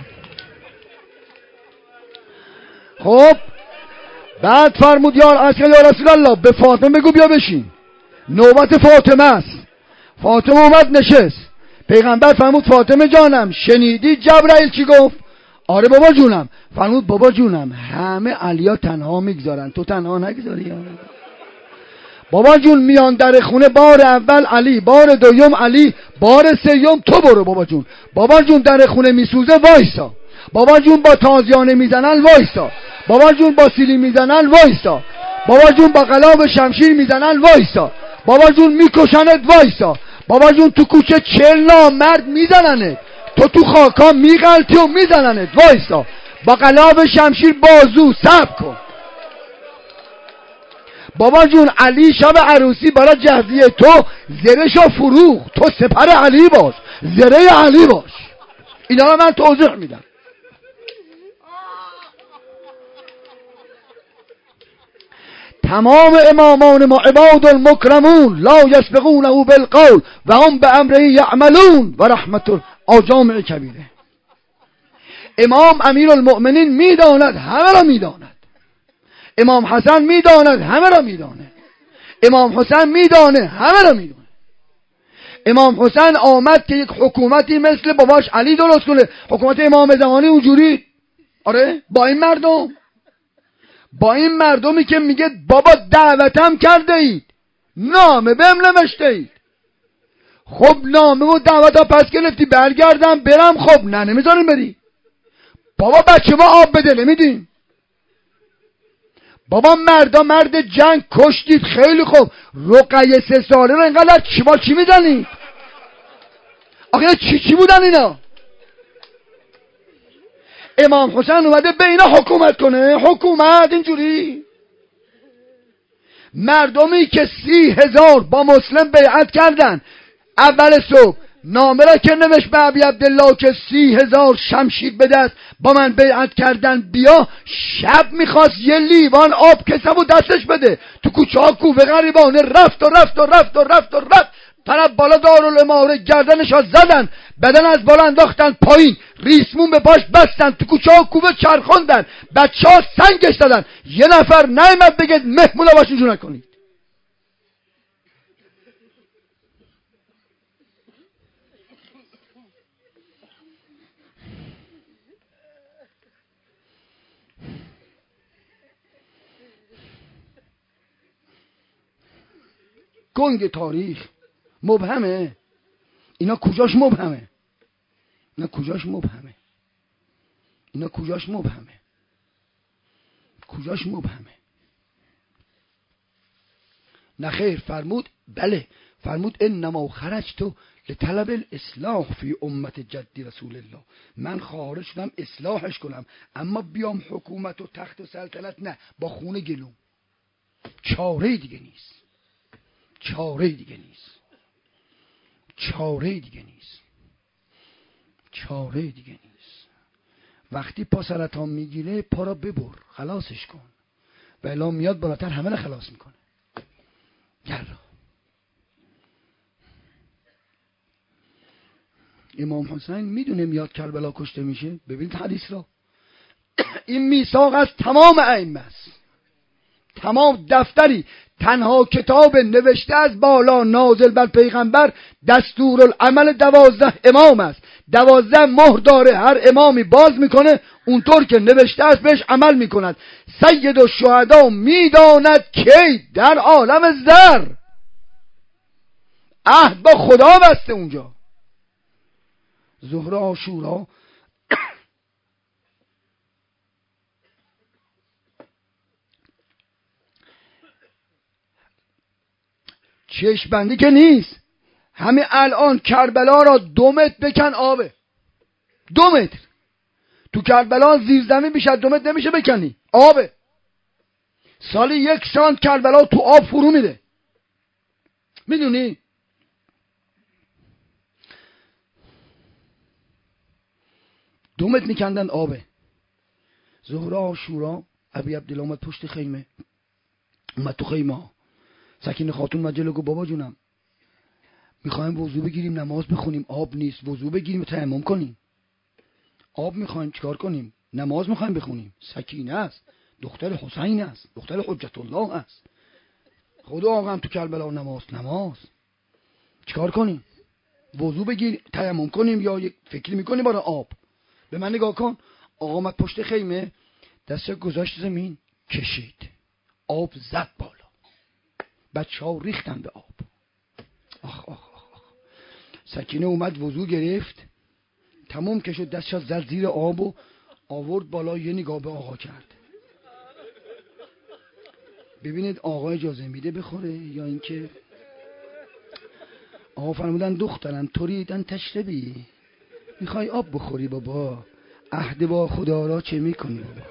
خب بعد فرمود یا رسول الله به فاطمه بگو بیا بشین، نوبت فاطمه است. فاطمه اومد نشست. پیغمبر فرمود فاطمه جانم شنیدی جبرائیل چی گفت؟ آره بابا جونم. فرمود بابا جونم همه علیا تنها میگذارن، تو تنها نگذاری. بابا جون میان در خونه بار اول علی، بار دوم علی، بار سوم تو برو بابا جون. بابا جون در خونه میسوزه وایسا. بابا جون با تازیانه میزنن وایسا. بابا جون با سیلی میزنن وایسا. بابا جون با قلاب شمشیر میزنن وایسا. بابا جون میکشنت وایسا. بابا جون تو کوچه چل نامرد میزننت، تو تو خاکا میغلطی و میزننت وایسا. با قلاب شمشیر بازو صبر کن. بابا جون علی شب عروسی برای جهزیه تو زرشو فروخ، تو سپر علی باش، زره علی باش. اینا رو من توضیح میدم. تمام امامان ما عباد المکرمون لا یسبقونه بالقول و هم به امره یعملون و رحمت الجامع کبیره. امام امیر المؤمنین میداند، همه را میداند. امام حسن میداند، همه را میداند. امام حسین میدانه، همه را میدانه. امام حسین آمد که یک حکومتی مثل باباش علی درست کنه، حکومت امام زمانی اونجوری. آره با این مردم، با این مردمی که میگه بابا دعوتم کرده اید، نامه بهم نوشته اید. خب نامه و دعوت ها پس گرفتی برگردم برم، خب نه نمیذاریم بری. بابا بچه ما آب بده نمیدیم. بابا مردا مرد جنگ کشتید، خیلی خوب. رقیه سه ساله رو اینقدر چی با چی میزنید؟ آخه چی چی بودن اینا؟ امام حسین اومده به اینا حکومت کنه، حکومت اینجوری. مردمی که سی هزار با مسلم بیعت کردن اول صبح، نامه را که نوشت به ابی عبدالله که سی هزار شمشیر به دست با من بیعت کردن بیا، شب میخواست یه لیوان آب کسمو دستش بده. تو کوچه ها کوفه غریبانه رفت و رفت و رفت و رفت و رفت. طرف بالا دارالاماره گردنش ها زدن، بدن از بالا انداختن پایین، ریسمون به پاش بستن، تو کوچه ها کوفه چرخوندن، بچه ها سنگش دادن. یه نفر نیامد بگه مهمولا باشون جو نکنید. گنگ تاریخ مبهمه. اینا کجاش مبهمه؟ اینا کجاش مبهمه؟ اینا کجاش مبهمه؟ کجاش مبهمه؟ نه خیر، فرمود بله، فرمود انما خرجت لطلب الاصلاح فی امت جدی رسول الله. من خارج شدم اصلاحش کنم، اما بیام حکومت و تخت و سلطنت نه، با خونه گلوم. چاره دیگه نیست، چاره دیگه نیست، چاره دیگه نیست، چاره دیگه نیست. وقتی پا سرطان میگیره پا را ببر، خلاصش کن، و الا میاد بالاتر همه را خلاص میکنه. گرا امام حسین میدونه میاد کربلا کشته میشه. ببینید حدیث را. این میثاق از تمام ائمه است، تمام دفتری، تنها کتاب نوشته از بالا نازل بر پیغمبر دستورالعمل دوازده امام است. دوازده مهر داره، هر امامی باز میکنه اونطور که نوشته است بهش عمل میکند. سید الشهدا میداند که در عالم زر عهد با خدا بسته اونجا. ظهر عاشورا چشم بندی که نیست. همین الان کربلا را دو متر بکن آبه، دو متر. تو کربلا زیر زمین بیشتر دو متر نمیشه بکنی، آبه. سالی یک سانت کربلا تو آب فرو میره. میدونی؟ دو متر میکندن آبه. ظهر عاشورا ابی عبدالله اومد پشت خیمه، اومد تو خیمه ها. سکینه خاتون اومد جلو، گفت بابا جونم میخوایم وضو بگیریم نماز بخونیم، آب نیست، وضو بگیریم و تیمم کنیم. آب میخوایم چیکار کنیم؟ نماز میخوایم بخونیم. سکینه است، دختر حسین است، دختر حجت الله است. خدا آقا هم تو کربلا نماز نماز چیکار کنیم؟ وضو بگیر تیمم کنیم یا یک فکری میکنیم برای آب؟ به من نگاه کن. آقا اومد پشت خیمه، دست گذاشت زمین، کشید، آب زد بالا، بچه ها ریختن به آب. آخ آخ آخ آخ. سکینه اومد وضو گرفت، تموم که شد دستش زد زیر آب و آورد بالا، یه نگاه به آقا کرد. ببینید آقا اجازه میده بخوره یا اینکه آقا فرمودن دخترم توریدن تشربی، میخوای آب بخوری بابا، عهد با خدا را چه میکنی بابا؟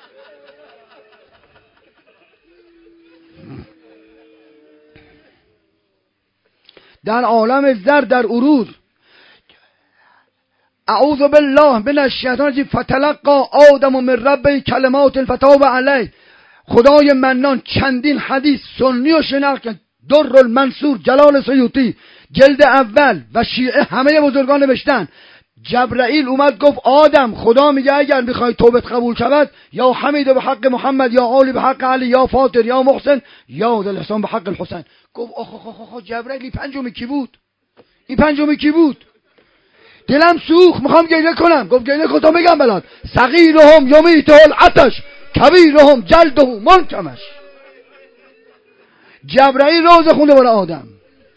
در عالم زر در عروض اعوذ بالله من الشیطان الرجیم فتلقى آدم من ربه کلمات فتاب علیه. خدای منان چندین حدیث سنی و شناخت کرد. در المنصور جلال سیوطی جلد اول و شیعه همه بزرگان نوشتن. جبرائیل اومد گفت آدم خدا میگه اگر میخوای توبت قبول شود یا حمید به حق محمد یا عالی به حق علی یا فاطر یا محسن یا ذل احسان به حق الحسین. گفت آخ آخ آخ آخ جبرائیل این پنجمی کی بود؟ این پنجمی کی بود؟ دلم سوخت میخوام گریه کنم. گفت گریه کن تا میگم بلاد. صغیرهم یمیته العطش کبیرهم جلده منکمش. جبرائیل روز خونده برای آدم.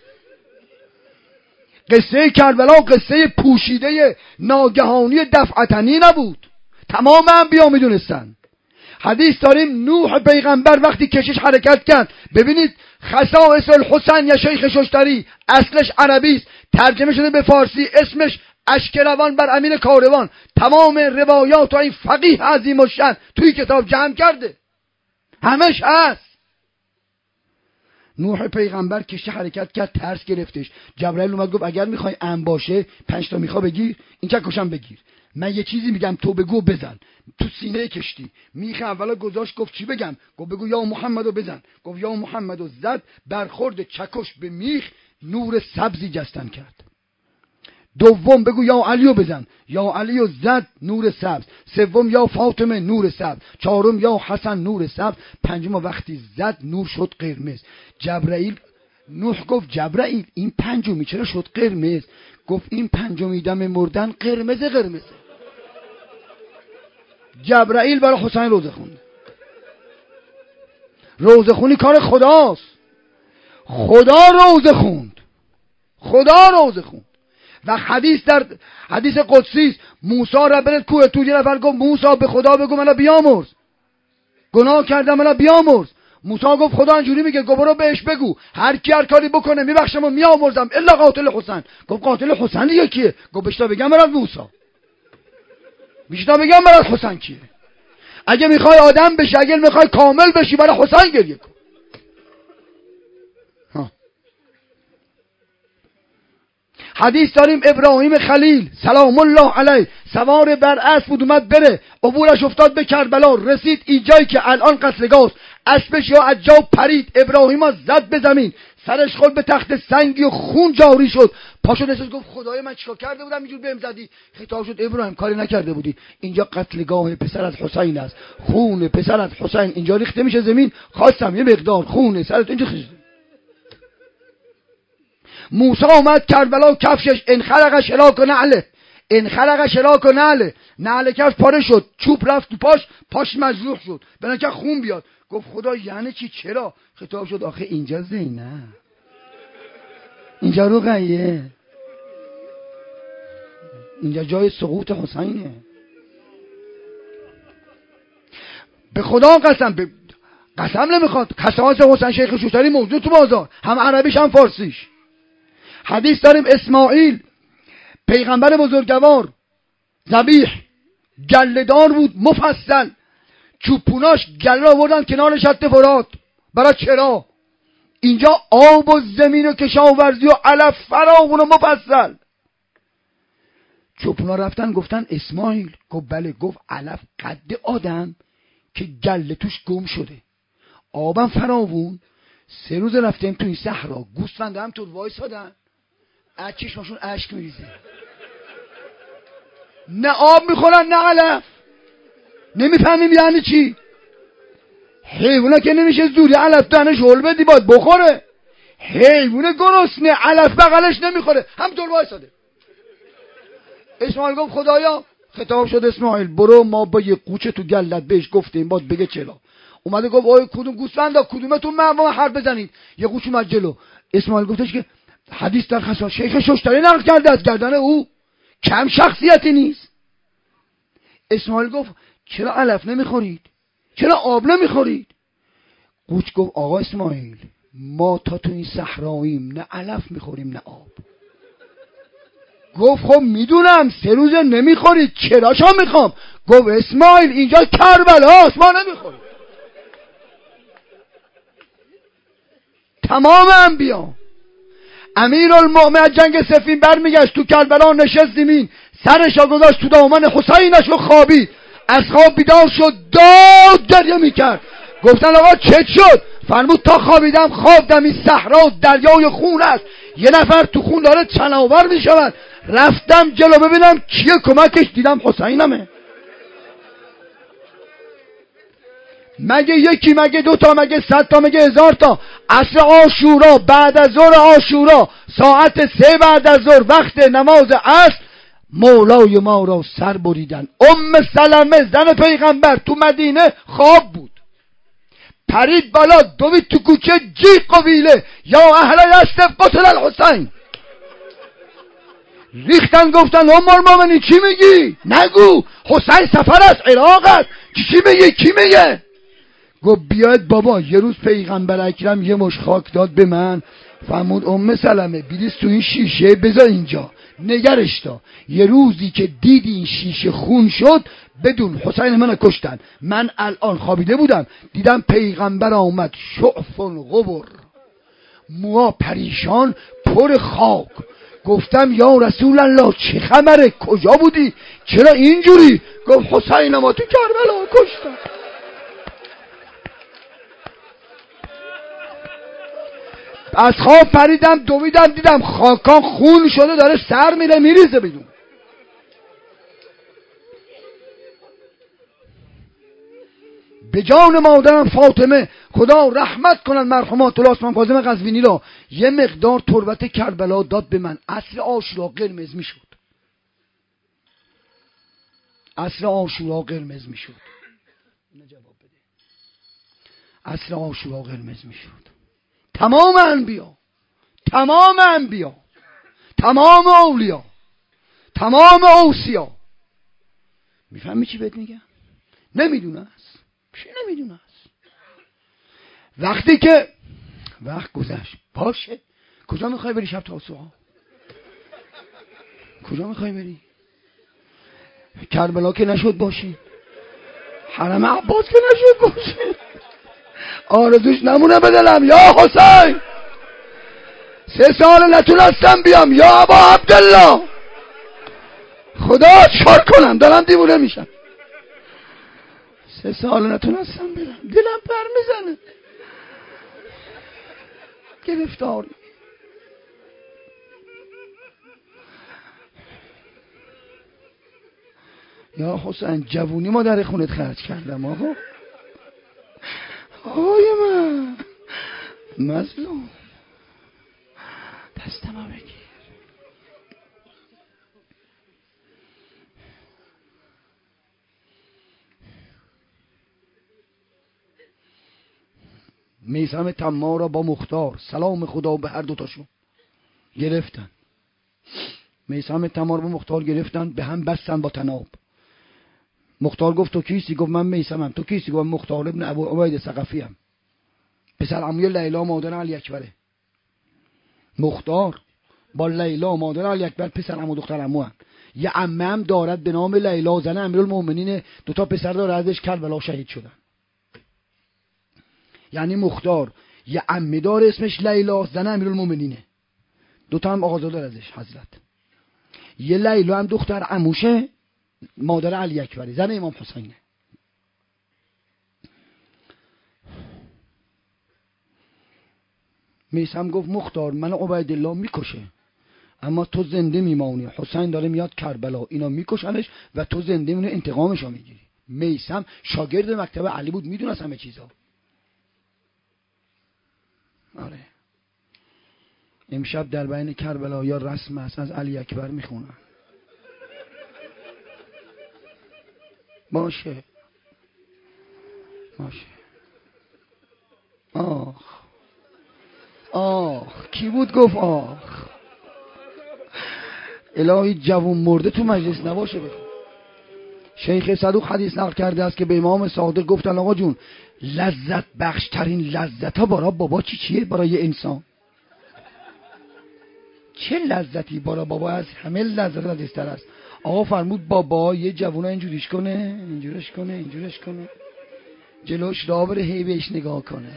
قصه کربلا قصه پوشیده ناگهانی دفعتنی نبود، تمام انبیا میدونستن. حدیث داریم نوح پیغمبر وقتی کشش حرکت کرد، ببینید خصائص الحسین یا شیخ ششتری اصلش عربی است، ترجمه شده به فارسی، اسمش اشکروان بر امین کاروان. تمام روایات و این فقیه عظیم الشأن توی کتاب جمع کرده، همش هست. نوح پیغمبر کشتی حرکت کرد، ترس گرفتش. جبرائیل اومد گفت اگر میخوای ام باشه پنج تا میخوا بگیر، این چکشم بگیر. من یه چیزی میگم تو بگو بزن. تو سینه کشتی میخ اولا گذاشت، گفت چی بگم؟ گفت بگو یا محمدو بزن. گفت یا محمدو زد، برخورد چکش به میخ نور سبزی جستن کرد. دوم بگو یا علیو بزن، یا علیو زد، نور سبز. سوم یا فاطمه، نور سبز. چهارم یا حسن، نور سبز. پنجم وقتی زد نور شد قرمز. جبرائیل نوح گفت جبرائیل این پنجمی چرا شد قرمز؟ گفت این پنجمی دم مردن قرمز قرمز. جبرائیل برای حسین روزه خوند. روزه خونی کار خداست. خدا روزه خوند، خدا روزه خوند. و حدیث در حدیث قدسی است، موسی را برد کوه طور، یه نفر گفت موسی به خدا بگو منو بیامرز، گناه کردم منو بیامرز. موسی گفت خدا اینجوری میگه، گفت برو بهش بگو هر کی هر کاری بکنه میبخشم و میامرزم الا قاتل حسین. گفت قاتل حسین دیگه کیه؟ گفت بشتا بگم من از موسی، بشتا بگم من از حسین کیه؟ اگه میخوای آدم بشی، اگه میخوای کامل بشی، برای حسین گریه کن. حدیث داریم ابراهیم خلیل سلام الله علیه سوار بر اسب بود، اومد بره، عبورش افتاد به کربلا، رسید اینجایی که الان قتلگاه، اسبش یا از جا پرید، ابراهیم ها زد به زمین، سرش خورد به تخت سنگی و خون جاری شد. پاشو نشست گفت خدای من چیکار کرده بودم اینجور بهم زدی؟ خطاب شد ابراهیم کاری نکرده بودی، اینجا قتلگاه پسر از حسین است، خون پسر از حسین اینجا ریخته میشه زمین، خواستم یه مقدار خون سرت اینجا خیز. موسی اومد کربلا، کفشش انخرق شلاک و نعله، انخرق شلاک و نعله، نعله کفش پاره شد، چوب رفت تو پاش، پاش مجروح شد، بناکه خون بیاد. گفت خدا یعنی چی؟ چرا؟ خطاب شد آخه اینجا زینه، اینجا رقیه، اینجا جای سقوط حسینه. به خدا قسم، به قسم نمیخواد، خصائص حسین شیخ شوشتری موجود تو بازار، هم عربیش هم فارسیش. حدیث داریم اسماعیل پیغمبر بزرگوار ذبیح گله‌دار بود مفصل، چوپوناش گله آوردن کنار شط فرات. برای چرا؟ اینجا آب و زمین و کشاورزی و علف فراوون و مفصل. چوپونا رفتن گفتن اسماعیل، گفت بله. گفت علف قد آدم که گله توش گم شده، آبم فراوون. سه روز رفتیم تو این صحرا، گوسفند هم تو وایسادن، از چشمشون اشک میریزه، نه آب میخورن نه علف. نمیفهمیم یعنی چی؟ حیوانه که نمیشه زوری علف دهنش هل بدی باید بخوره، حیوانه گرسنه علف بغلش نمیخوره، همطور وایساده. اسماعیل گفت خدایا، خطاب شد اسماعیل برو ما با یه قوچه تو گلت بهش گفتیم باید بگه چرا. اومده گفت آی کدوم گوسفندا کدومتون مردم حرف بزنید. یه قوچ اومد جلو، اسماعیل گفتش که حدیث در خصائص شیخ شوشتری نقل کرده از گردن او، کم شخصیتی نیست. اسماعیل گفت چرا علف نمیخورید؟ چرا آب نمیخورید؟ قوچ گفت آقا اسماعیل ما تا تو این صحراییم، نه علف میخوریم نه آب. گفت خب میدونم سه روزه نمیخورید، چرا شا میخوام؟ گفت اسماعیل اینجا کربلاست، ما نمیخوریم. تمام انبیا، امیرالمؤمنین از جنگ صفین برمیگشت تو کربلا، نشست زمین، سرشا گذاشت تو دامن حسینش و خوابید. از خواب بیدار شد، داد گریه میکرد. گفتن آقا چه شد؟ فرمود تا خوابیدم خوابیدم این صحرا دریای خون است، یه نفر تو خون داره چناور میشود، رفتم جلو ببینم کیه کمکش، دیدم حسینمه. مگه یکی، مگه دوتا، مگه صد تا، مگه هزار تا؟ عصر عاشورا، بعد از ظهر عاشورا، ساعت سه بعد از ظهر، وقت نماز عصر، مولای ما را سر بریدن. ام سلمه زن پیغمبر تو مدینه خواب بود، پرید بالا، دوید تو کوچه، جیغ و ویله یا اهل یثرب قتل الحسین. ریختن گفتن ام المؤمنین چی میگی؟ نگو حسین سفر است، عراق است، چی میگی؟ کی میگه؟ گفت بیاید بابا. یه روز پیغمبر اکرم یه مش خاک داد به من، فرمود ام سلمه بیلیس تو این شیشه بذار اینجا نگرش تا، یه روزی که دیدی این شیشه خون شد بدون حسین منو کشتن. من الان خوابیده بودم دیدم پیغمبر آمد، شعف غبر، موها پریشان پر خاک. گفتم یا رسول الله چه خبره؟ کجا بودی؟ چرا اینجوری؟ گفت حسین ما تو کربلا کشتم. از خواب پریدم دویدم دیدم خاکان خون شده داره سر میره میریزه بیرون. به جان مادرم فاطمه خدا رحمت کنن مرحومات الاسمان فاطمه قزوینی را، یه مقدار تربت کربلا داد به من. عصر عاشورا قرمز میشد، عصر عاشورا قرمز میشد، جواب بده. عصر عاشورا قرمز میشد. تمام انبیا، تمام انبیا، تمام اولیا، تمام اوصیا. میفهمی چی بهت میگم؟ نمیدونه است، چی نمیدونه است. وقتی که وقت گذشت باشه، کجا میخوای بری شب تاسوعا؟ کجا میخوای بری؟ کربلا که نشد باشی، حرم عباس که نشد باشی، آرزوش نمونه به دلم یا حسین سه سال نتونستم بیام یا ابا عبدالله، خدا چار کنم دارم دیوونه میشم. سه سال نتونستم برم، دلم پر میزنه، گرفتاری. یا حسین جوونی ما در خونت خرج کردم آقا، آقای من مظلوم، دستمو بگیر. میثم تمار را با مختار سلام خدا به هر دوتاشون گرفتن. میثم تمار با مختار گرفتن، به هم بستن با تناب. مختار گفت تو کیستی؟ گفت من میثمم. تو کیستی؟ گفت مختار ابن ابو عبید ثقفی ام، پسر عموی لیلا مادر علی اکبره. مختار با لیلا مادر علی اکبر پسر عمو دختر عمو هم. یه عمه هم دارد به نام لیلا، زن امیرالمومنین، دو تا پسر داره ازش کربلا شهید شدن. یعنی مختار یه عمه داره اسمش لیلا، زن امیرالمومنینه، دو تا هم آقازاده داره ازش حضرت. یه لیلا هم دختر عموشه، مادر علی اکبری، زن امام حسینه. میثم گفت مختار من عبیدالله میکشه، اما تو زنده میمانی. حسین داره میاد کربلا، اینا میکشنش و تو زنده میمونی، انتقامشو میگیری. میثم شاگرد مکتب علی بود، میدونست همه چیزا. آره امشب در بین کربلا یا رسم است، از علی اکبر میخونن. باشه باشه. آخ آخ کی بود گفت آخ؟ الهی جوون مرده تو مجلس نباشه بخون. شیخ صدوق حدیث نقل کرده است که به امام صادق گفتن آقا جون لذت بخش ترین لذت ها برای بابا چی چیه برای انسان؟ چه لذتی برای بابا از همه لذت عزیزتر است؟ آقا فرمود بابا یه جوونا اینجوریش کنه، اینجورش کنه، اینجورش کنه، جلوش راه بره، هی بهش نگاه کنه.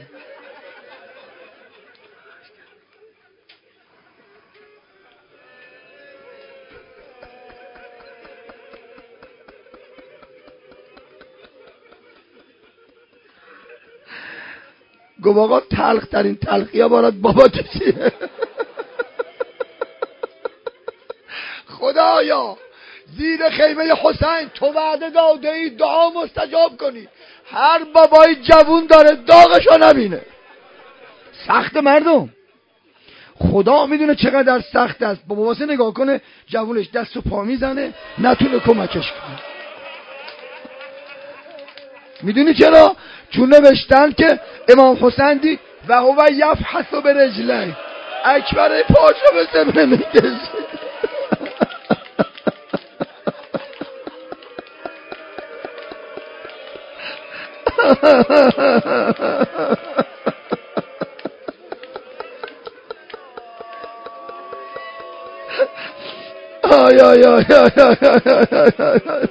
گفت آقا تلخ ترین تلخی ها برات بابا چیه؟ خدایا زیر خیمه حسین تو وعده داده ای دعا مستجاب کنی، هر بابای جوون داره داغشو نبینه. سخت مردم، خدا میدونه چقدر سخت است. بابا واسه نگاه کنه جوونش دست و پا میزنه نتونه کمکش کنه. میدونی چرا؟ چون نوشتن که امام حسین دید و هو یفحص برجله، اکبر پاشو به زمین میکشه. آی آی آی آی.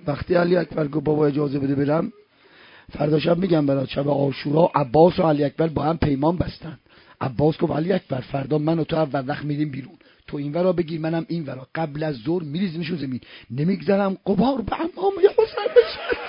وقتی علی اکبر گفت بابا اجازه بده برم، فردا شب میگم برات، شب عاشورا عباس و علی اکبر با هم پیمان بستن. عباس گفت علی اکبر فردا من و تو اول وقت میریم بیرون، تو این ورا بگیر منم این ورا، قبل از ظهر میریزیمشون زمین، نمیگذرم غبار به عمام یا حسین بشه.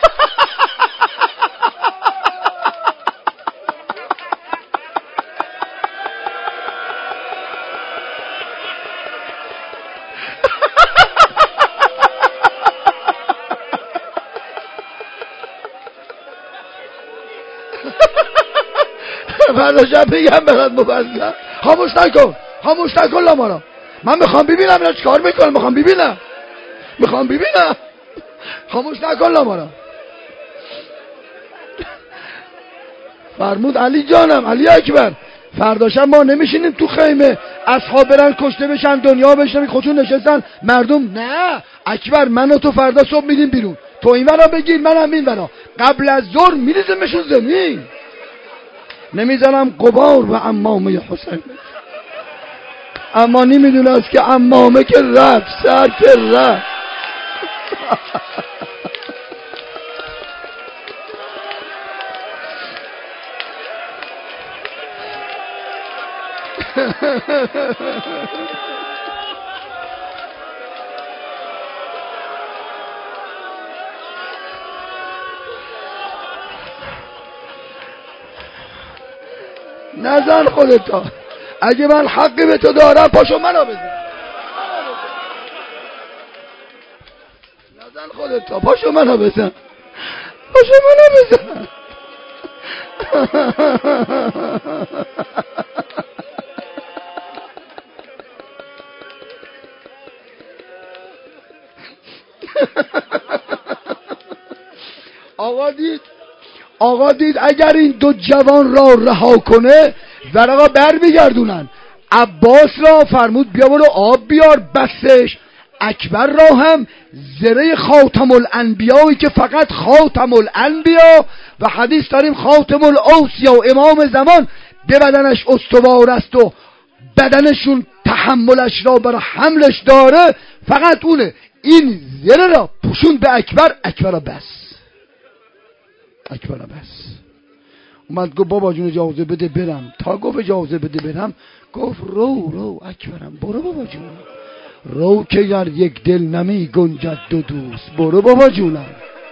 فردا شب میگم برات مبزن، خاموش نکن خاموش نکن لامارا، من میخوام ببینم اینا چیکار میکنن، میخوام ببینم میخوام ببینم خاموش نکن لامارا. فرمود علی جانم علی اکبر فردا شب ما نمیشینیم تو خیمه اصحاب برن کشته بشن دنیا بشن خودشون نشستن مردم، نه اکبر من و تو فردا صبح میدیم بیرون، تو این ورا بگیر منم این ورا، قبل از ظهر میریزمشون زمین، نمیزنم غبار و عمامه حسین. اما نمیدونه است که عمامه که رفت سر که رفت. نزن خودتا، اگه من حقی به تو دارم پاشو منو بزن، نزن خودتا پاشو منو بزن، پاشو منو بزن. آقا دید آقا دید اگر این دو جوان را رها کنه ورقا بر میگردونن. عباس را فرمود بیا برو آب بیار بسش، اکبر را هم زره خاتم الانبیایی که فقط خاتم الانبیا و حدیث داریم خاتم الاوصیا و امام زمان به بدنش استوار است و بدنشون تحملش را برای حملش داره، فقط اونه، این زره را پوشون به اکبر، اکبر را بس اکبر را بس. اومد گفت بابا جون اجازه بده برم، تا گفت اجازه بده برم گفت رو رو اکبرم برو بابا جون، رو که گر یک دل نمی گنجد دو دوست، برو بابا جونم.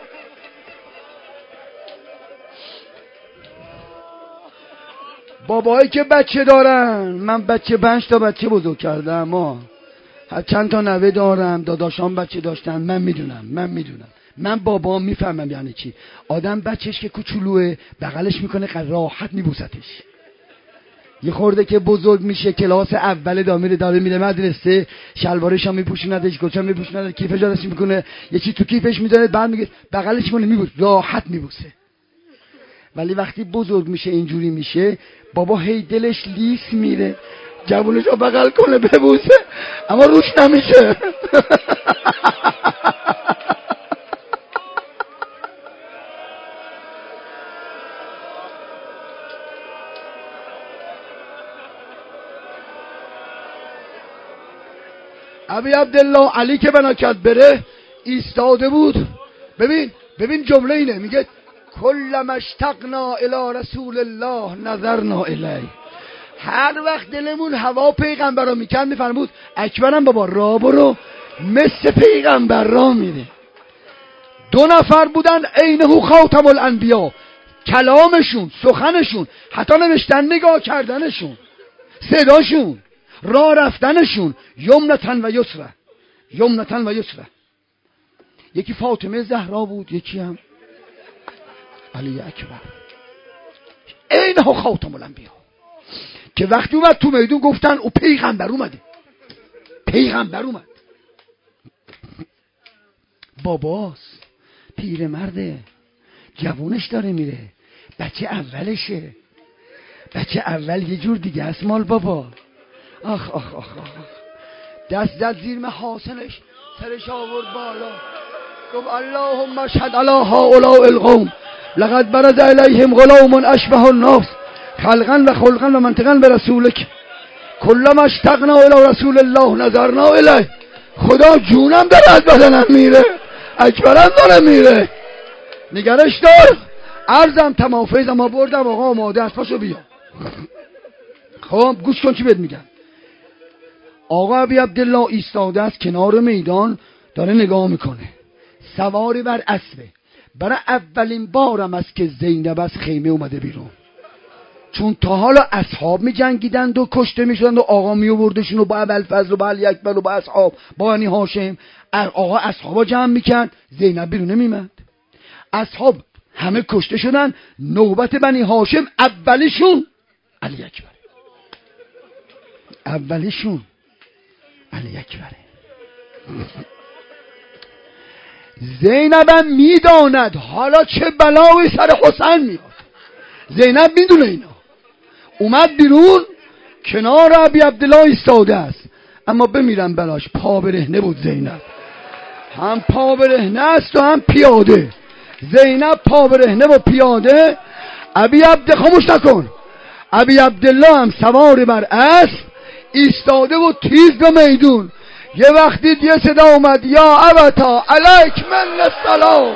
بابایی که بچه دارن، من بچه پنج تا بچه بزرگ کردم، اما چند تا نوه دارم، داداشان بچه داشتن، من میدونم من میدونم من بابا میفهمم یعنی چی. آدم بچهش که کوچولوه بغلش میکنه راحت میبوستش، یه خورده که بزرگ میشه کلاس اول دامیر داره میره مدرسه، شلوارش هم میپوشوندش، گوچه هم میپوشوند، کیفش دارش میکنه، یه چی تو کیفش میذاره، بعد میگه بغلش کنه میبوس، راحت میبوسه. ولی وقتی بزرگ میشه اینجوری میشه بابا هی دلش لیس میره جوونش رو بغل کنه ببوسه اما روش نمیشه. ابی عبدالله علی که بنا کرد بره ایستاده بود، ببین ببین جمله اینه، میگه کلما اشتقنا الی رسول الله نظرنا الیه، هر وقت دلمون هوا پیغمبر رو میکرد میفرمود اکبرم بابا را برو مثل پیغمبر را میره. دو نفر بودن عینه خاتم الانبیا، کلامشون سخنشون حتی نوشتن نگاه کردنشون صداشون راه رفتنشون یمنتن و یسره یمنتن و یسره. یکی فاطمه زهرا بود، یکی هم علی اکبر عینه خاتم الانبیا، که وقتی اومد تو میدون گفتن او پیغمبر اومده، پیغمبر اومد. باباست، پیرمرده، جوونش داره میره، بچه اولشه، بچه اول یه جور دیگه است مال بابا. آخ آخ آخ آخ دست زد زیر محاسنش، سرش آورد بالا، گفت اللهم اشهد علی هؤلاء القوم لقد برز الیهم غلام اشبه الناس خلقا و خلقا و منطقا به رسولک کلما اشتقنا الی رسول الله نظرنا الیه. خدا جونم داره از بدنم میره، اکبرم داره میره. نگرش دار. عرضم تمام فیضم ها بردم. آقا آماده است، پاشو بیا. خب گوش کن چی بهت میگم. آقا ابی عبدالله ایستاده است کنار میدان، داره نگاه میکنه. سواری بر اسبه. برای اولین بارم است که زینب از خیمه اومده بیرون، چون تا حالا اصحاب می جنگیدند و کشته می شدند و آقا می آوردشون و با ابوالفضل و با علی اکبر و با اصحاب با بنی هاشم. آقا اصحابا جمع میکرد، زینب بیرون نمیمد. اصحاب همه کشته شدن، نوبت بنی هاشم اولیشون علی اکبر، اولیشون علی اکبر. زینبم میداند حالا چه بلاوی سر حسین میاد. زینب میدونه اینا. اومد بیرون، کنار ابی عبدالله ایستاده است، اما بمیرم بلاش پا برهنه بود زینب. هم پا برهنه است و هم پیاده. زینب پا برهنه و پیاده. ابی عبد خاموش نکن. ابی عبدالله هم سوار بر اسب ایستاده و تیز به میدون. یه وقتی یه صدا اومد یا ابتا علیک من السلام،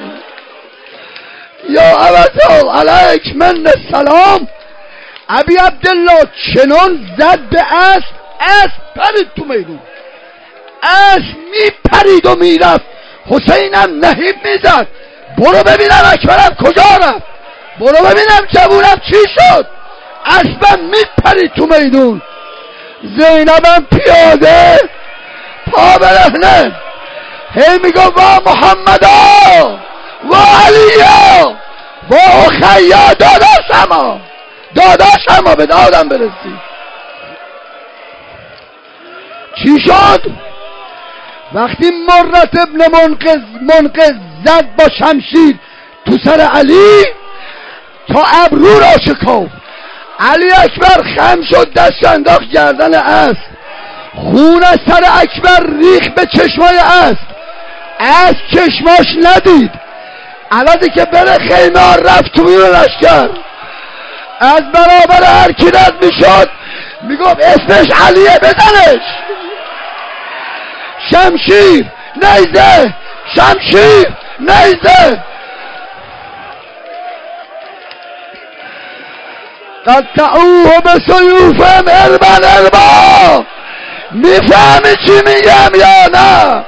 یا ابتا علیک من السلام. ابی عبدالله چنان زد به اسب، اسب پرید تو میدون، اسب میپرید و میرفت. حسینم نهیب میزد برو ببینم اکبرم کجا رفت، برو ببینم جوونم چی شد. اسبم میپرید تو میدون. زینبم پیاده پا برهنه هی میگو وا محمدا و علیا و اخیا داداشما، داداشما به دادم برسی. چی شد؟ وقتی مرت ابن منقذ منقذ زد با شمشیر تو سر علی تا ابرو را شکافت، علی اکبر خم شد، دست انداخت گردن اسب، خون از سر اکبر ریخ به چشمای اسب. اسب چشماش ندید، عوضی که بره خیمه رفت تو بیرون لشکر. از برابر هر کی رد میشد میگفت اسمش علیه بزنش. شمشیر نیزه، شمشیر نیزه. قطعوه به سیوفم اربن اربا. میفهمی چی میگم یا نه؟